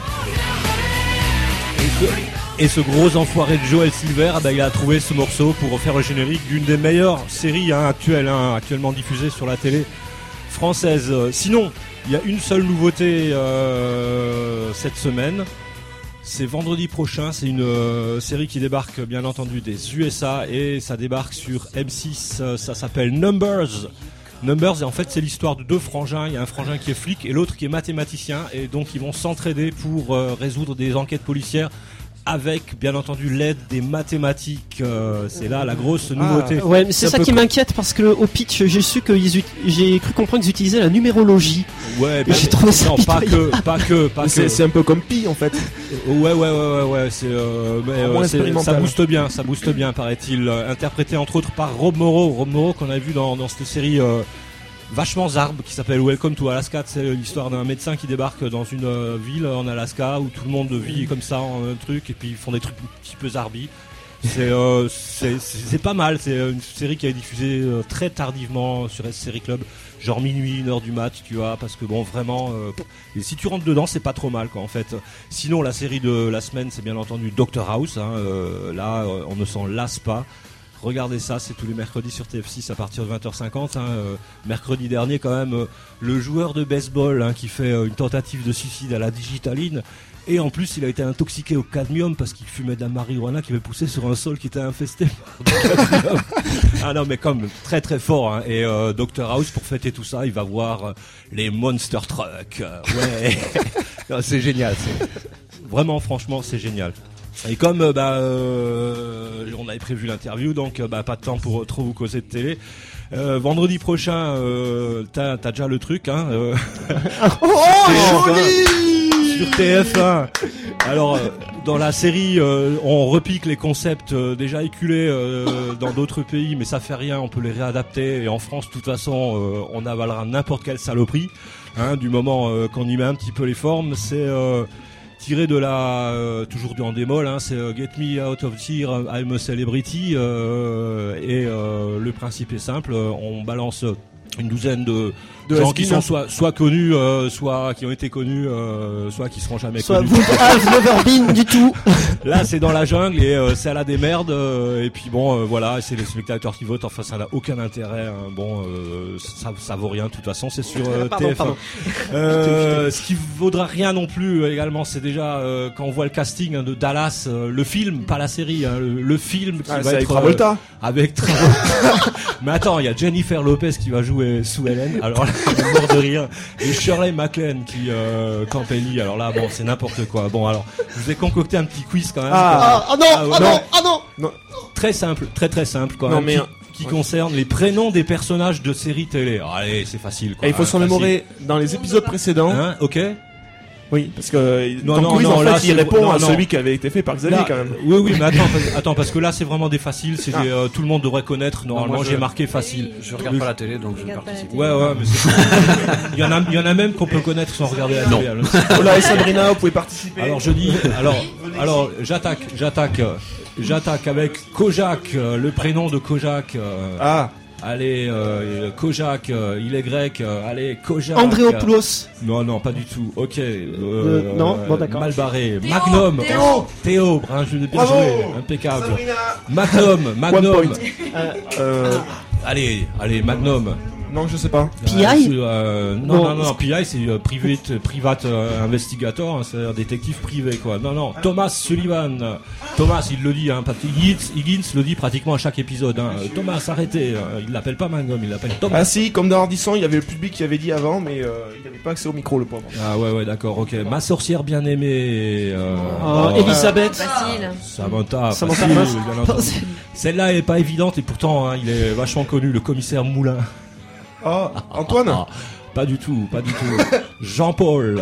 Et, que, et ce gros enfoiré de Joel Silver, bah, il a trouvé ce morceau pour refaire le générique d'une des meilleures séries hein, actuelles, hein, actuellement diffusées sur la télé française. Sinon, il y a une seule nouveauté euh, cette semaine. C'est vendredi prochain. C'est une euh, série qui débarque bien entendu des U S A et ça débarque sur M six. Euh, ça s'appelle Numbers. Numbers, et en fait, c'est l'histoire de deux frangins. Il y a un frangin qui est flic et l'autre qui est mathématicien. Et donc, ils vont s'entraider pour euh, résoudre des enquêtes policières avec bien entendu l'aide des mathématiques. Euh, c'est là la grosse nouveauté. Ah, ouais, mais c'est ça qui m'inquiète parce que au pitch, j'ai su que ils ut- j'ai cru comprendre qu'ils utilisaient la numérologie. Ouais, mais j'ai trouvé ça non, pas que, pas que, pas c'est, que. C'est un peu comme Pi en fait. Ouais, ouais, ouais, ouais, ouais. C'est, euh, mais, moins euh, c'est ça expérimental. booste bien, ça booste bien, paraît-il. Euh, interprété entre autres par Rob Morrow, Rob Morrow qu'on a vu dans dans cette série. Euh, vachement zarbe qui s'appelle Welcome to Alaska. C'est l'histoire d'un médecin qui débarque dans une euh, ville en Alaska où tout le monde vit comme ça en un truc et puis ils font des trucs un petit peu zarbi. C'est, euh, c'est, c'est, c'est pas mal. C'est une série qui a été diffusée euh, très tardivement sur S-Série Club, genre minuit, une heure du mat, tu vois, parce que bon, vraiment, euh, et si tu rentres dedans, c'est pas trop mal, quoi, en fait. Sinon, la série de la semaine, c'est bien entendu Doctor House. Hein, euh, là, euh, on ne s'en lasse pas. Regardez ça, c'est tous les mercredis sur T F six à partir de vingt heures cinquante. Hein, euh, mercredi dernier, quand même, euh, le joueur de baseball hein, qui fait euh, une tentative de suicide à la digitaline. Et en plus, il a été intoxiqué au cadmium parce qu'il fumait de la marijuana qui avait poussé sur un sol qui était infesté par du cadmium. Ah non, mais comme très très fort. Hein. Et euh, docteur House, pour fêter tout ça, il va voir euh, les Monster Trucks. Euh, ouais, non, c'est génial. C'est... Vraiment, franchement, c'est génial. Et comme euh, bah, euh, on avait prévu l'interview, donc euh, bah, pas de temps pour euh, trop vous causer de télé. Euh, vendredi prochain, euh, t'as, t'as déjà le truc, hein. Euh, oh, joli sur T F un. Alors, euh, dans la série, euh, on repique les concepts euh, déjà éculés euh, dans d'autres pays, mais ça fait rien, on peut les réadapter. Et en France, de toute façon, euh, on avalera n'importe quelle saloperie, hein, du moment euh, qu'on y met un petit peu les formes. C'est euh, tiré de la euh, toujours en démol, hein, c'est euh, Get Me Out of Here, I'm a Celebrity, euh, et euh, le principe est simple, on balance une douzaine de, de gens qui Askin, sont soit soit connus, euh, soit qui ont été connus, euh, soit qui seront jamais soit connus. Soit vous have never been du tout. Là, c'est dans la jungle et euh, c'est à la démerde. Euh, et puis bon, euh, voilà, c'est les spectateurs qui votent. Enfin, ça n'a aucun intérêt. Hein. Bon, euh, ça, ça vaut rien. De toute façon, c'est sur euh, pardon, T F un. pardon. Euh, ce qui vaudra rien non plus euh, également, c'est déjà euh, quand on voit le casting hein, de Dallas, euh, le film, pas la série, hein, le, le film qui ah, va c'est être avec Travolta. Euh, avec Travolta. Mais attends, il y a Jennifer Lopez qui va jouer Sue Ellen. Alors là, elle est mort de rire. Et Shirley MacLaine qui euh, camp Ellie. Alors là, bon, c'est n'importe quoi. Bon, alors, je vous ai concocté un petit quiz quand même. Ah, ah, ah non, ah, ouais, ah non, ah non, non. Très simple, très très simple quand non, même. Mais qui, un... qui ouais. concerne les prénoms des personnages de séries télé. Alors, allez, c'est facile. Quoi. Et il faut hein, s'en mémorer dans les épisodes précédents. Hein, ok. Oui, parce que non, ton non, quiz, non, en là, fait, il répond non, à non. celui qui avait été fait par Xavier Là, quand même. Oui, oui, mais attends, parce, attends, parce que là, c'est vraiment des faciles. C'est ah. des, euh, tout le monde devrait connaître. Normalement, non, moi, je... j'ai marqué facile. Je regarde oui. pas la télé, donc je ne participe. Ouais, ouais, mais c'est... il y en a, il y en a même qu'on peut connaître sans regarder la non. télé. Alors, Ola et Sabrina, vous pouvez participer. Alors je dis, alors, alors, j'attaque, j'attaque, j'attaque avec Kojak, euh, le prénom de Kojak. Euh, ah. Allez, euh, Kojak, euh, il est grec. Euh, allez, Kojak. Andréopoulos. Non, non, pas du tout. Ok. Euh, euh, non, bon d'accord. Mal barré. Théo, Magnum. Théo. Théo. Hein, je l'ai bien Bravo. joué. Impeccable. Sabrina. Magnum. Magnum. euh, euh... Allez, allez, Magnum. Non, je sais pas. P I euh, euh, Non, non, non, non, P I c'est euh, private, private euh, investigator, hein, c'est un détective privé, quoi. Non, non, Thomas Sullivan. Thomas, il le dit, hein, Higgins, Higgins le dit pratiquement à chaque épisode. Hein. Thomas, arrêtez. Euh, il l'appelle pas Magnum, il l'appelle Thomas. Ah si, comme dans Ardisson, il y avait le public qui avait dit avant, mais euh, il n'avait pas accès au micro, le pauvre. Ah ouais, ouais, d'accord, ok. Ma sorcière bien aimée. Euh, oh, oh, Elisabeth. Facile. Samantha. Samantha. Facile, bien entendu. Celle-là est pas évidente et pourtant, hein, il est vachement connu, le commissaire Moulin. Oh, Antoine ah, pas du tout, pas du tout. Jean-Paul.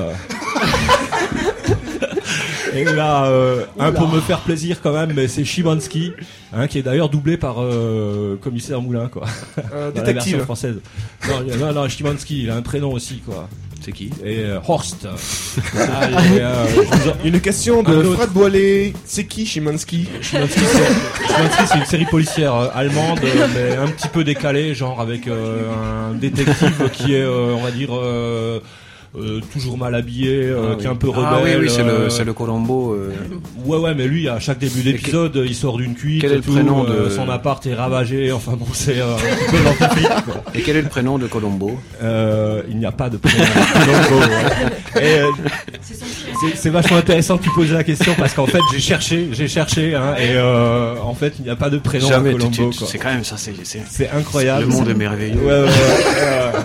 Et là, euh, un pour me faire plaisir quand même, mais c'est Chimansky, hein, qui est d'ailleurs doublé par euh, commissaire Moulin, quoi. Euh, dans détective. la version française. Non, non, non, Chimansky, il a un prénom aussi, quoi. C'est qui? Et euh, Horst. Allez, euh, en... Une question de Fred Boilet. C'est qui Chimansky? Chimansky, c'est, Chimansky, c'est une série policière euh, allemande, euh, mais un petit peu décalée, genre avec euh, un détective qui est, euh, on va dire, euh, euh, toujours mal habillé, euh, ah, qui est oui. un peu rebelle. Ah oui, oui, c'est euh... le, c'est le Colombo. Euh... Ouais, ouais, mais lui, à chaque début d'épisode, que... il sort d'une cuite. Quel est le tout, prénom euh, de... Son appart est ravagé. Enfin bon, c'est euh, un petit peu l'antipique, quoi. Et quel est le prénom de Colombo? euh, Il n'y a pas de prénom de Colombo. Ouais. Et, euh, c'est, c'est vachement intéressant que tu poses la question parce qu'en fait, j'ai cherché, j'ai cherché, hein, et euh, en fait, il n'y a pas de prénom Jamais, de Colombo. tu, tu, quoi. C'est quand même ça, c'est, c'est... c'est incroyable. Le monde est merveilleux. Ouais, ouais, ouais, ouais, ouais, ouais.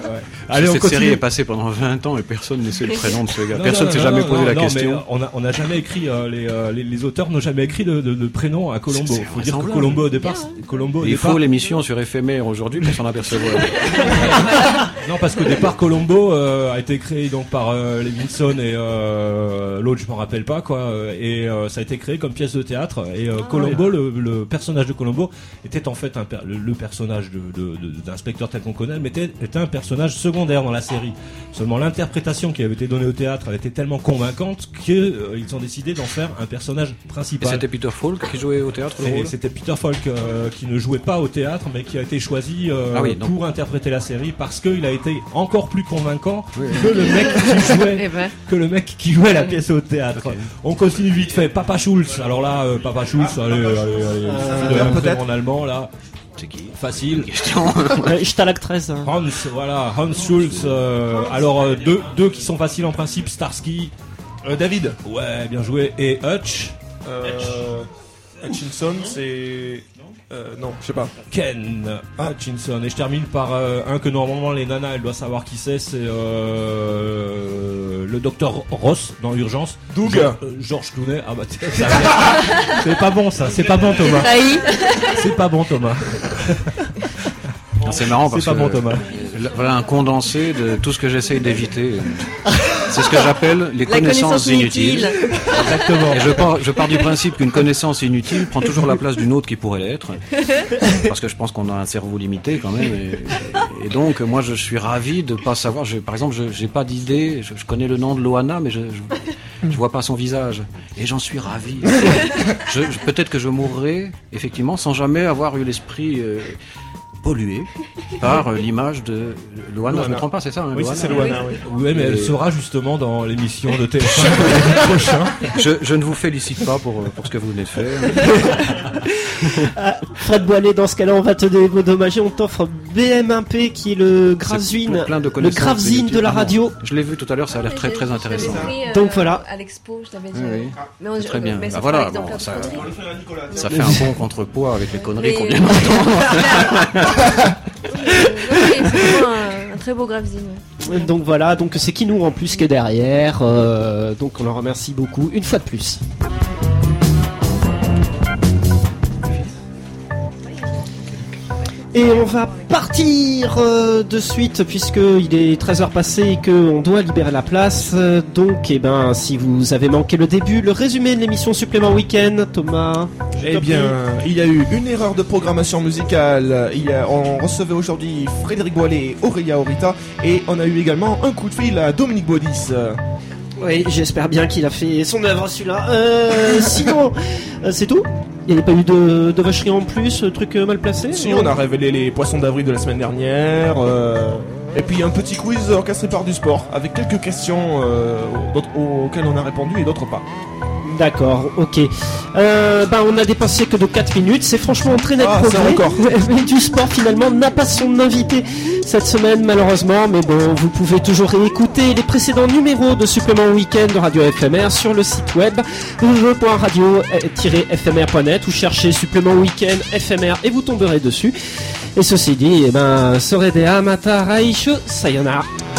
Allez, on cette continue. série est passée pendant vingt ans et personne ne sait le prénom de ce gars. Non, Personne non, s'est non, jamais non, posé non, la non, question. mais on a, on a jamais écrit, euh, les, euh, les, les auteurs n'ont jamais écrit de, de, de prénom à Colombo. C'est Faut dire que vraisemblable. Colombo au départ, Colombo au Il départ. faut l'émission sur éphémère aujourd'hui pour s'en apercevoir. Non, parce qu'au départ, Colombo euh, a été créé donc par euh, Levinson et euh, l'autre, je m'en rappelle pas quoi. euh, Et euh, ça a été créé comme pièce de théâtre. Et euh, Colombo, le, le personnage de Colombo, était en fait un per- le, le personnage de, de, de, d'inspecteur tel qu'on connaît, mais était, était un personnage secondaire dans la série. Seulement l'interprétation qui avait été donnée au théâtre, elle était tellement convaincante qu'ils euh, ont décidé d'en faire un personnage Et principal. c'était Peter Falk qui jouait au théâtre le Et rôle. c'était Peter Falk euh, qui ne jouait pas au théâtre, mais qui a été choisi euh, Ah oui, donc- pour interpréter la série parce qu'il a été encore plus convaincant Oui. que le mec qui jouait Eh ben. que le mec qui jouait la pièce au théâtre. On continue vite fait. Papa Schulz. Alors là, euh, Papa Schulz, allez, allez, allez, Euh, de même peut-être. en allemand là. C'est qui Facile. Question. Ouais, Stalag treize. hein. Hans, voilà, Hans Schulz. euh, alors euh, deux, deux qui sont faciles en principe. Starsky. Euh, David. Ouais, bien joué. Et Hutch. Euh, Hutchinson, c'est. Euh, non, je sais pas. Ken Hutchinson. Et je termine par euh, un que normalement les nanas elles doivent savoir qui c'est. C'est euh, le docteur Ross dans Urgence. Doug. Jo- euh, George Clooney. Ah bah tiens, ça a l'air- c'est pas bon ça. C'est pas bon Thomas. Aïe. C'est pas bon Thomas. Ah, c'est marrant parce C'est pas que bon, Thomas. euh, voilà un condensé de tout ce que j'essaye d'éviter. C'est ce que j'appelle les La connaissances connaissance inutiles. inutile. Exactement. Et je pars, je pars du principe qu'une connaissance inutile prend toujours la place d'une autre qui pourrait l'être. Parce que je pense qu'on a un cerveau limité quand même. Et, et donc, moi, je suis ravi de pas savoir. Je, par exemple, je j'ai pas d'idée. Je, je connais le nom de Loana, mais je, je, je vois pas son visage. Et j'en suis ravi. Je, je- peut-être que je mourrai, effectivement, sans jamais avoir eu l'esprit euh, pollué par euh, l'image de Loana. Je Loana. me trompe pas, c'est ça, hein, Oui, Loana c'est Loana, oui. Ouais, mais elle Et- sera justement dans l'émission de T F un prochain. Je, je ne vous félicite pas pour, pour ce que vous venez de faire. Ah, Fred Boilet, dans ce cas-là, on va te dédommager. On t'offre B M un P qui est le gravzine, C'est plein de le connaissances gravzine inutiles. de la Ah non, radio. Je l'ai vu tout à l'heure, ça a l'air très très intéressant. Donc voilà. À l'expo, je t'avais dit. Oui, oui. Mais on- C'est très bien. mais Bah ça voilà, fera l'exemplaire bon, de ça- conneries. Ça fait un bon contrepoids avec les conneries Mais- qu'on vient d'entendre. Oui, c'est vraiment un, un très beau gravesine. ouais. Donc voilà, donc c'est Kinou en plus qui est derrière. euh, donc on leur remercie beaucoup une fois de plus. Et on va partir euh, de suite puisqu'il est treize heures passées et qu'on doit libérer la place. Euh, donc, eh ben, si vous avez manqué le début, le résumé de l'émission Supplément Week-end, Thomas. je Eh t'en bien, prie. il y a eu une erreur de programmation musicale. Il y a, on recevait aujourd'hui Frédéric Boilet et Aurélia Orita. Et on a eu également un coup de fil à Dominique Baudis. Oui, j'espère bien qu'il a fait son œuvre celui-là. Euh, sinon, euh, c'est tout. Il n'y avait pas eu de, de vacherie en plus, truc euh, mal placé. Si, on a révélé les poissons d'avril de la semaine dernière. euh, et puis un petit quiz orchestré par du sport. Avec quelques questions euh, d'autres- auxquelles on a répondu et d'autres pas. D'accord, ok. Euh, bah, on a dépassé que de quatre minutes. C'est franchement très net Ah, c'est un progrès. record. Mais du sport finalement n'a pas son invité cette semaine malheureusement. Mais bon, vous pouvez toujours réécouter les précédents numéros de Supplément Week-end de Radio F M R sur le site web w w w point radio tiret f m r point net ou cherchez Supplément Week-end F M R et vous tomberez dessus. Et ceci dit, eh ben, Sorede Amata Raisho Sayonara.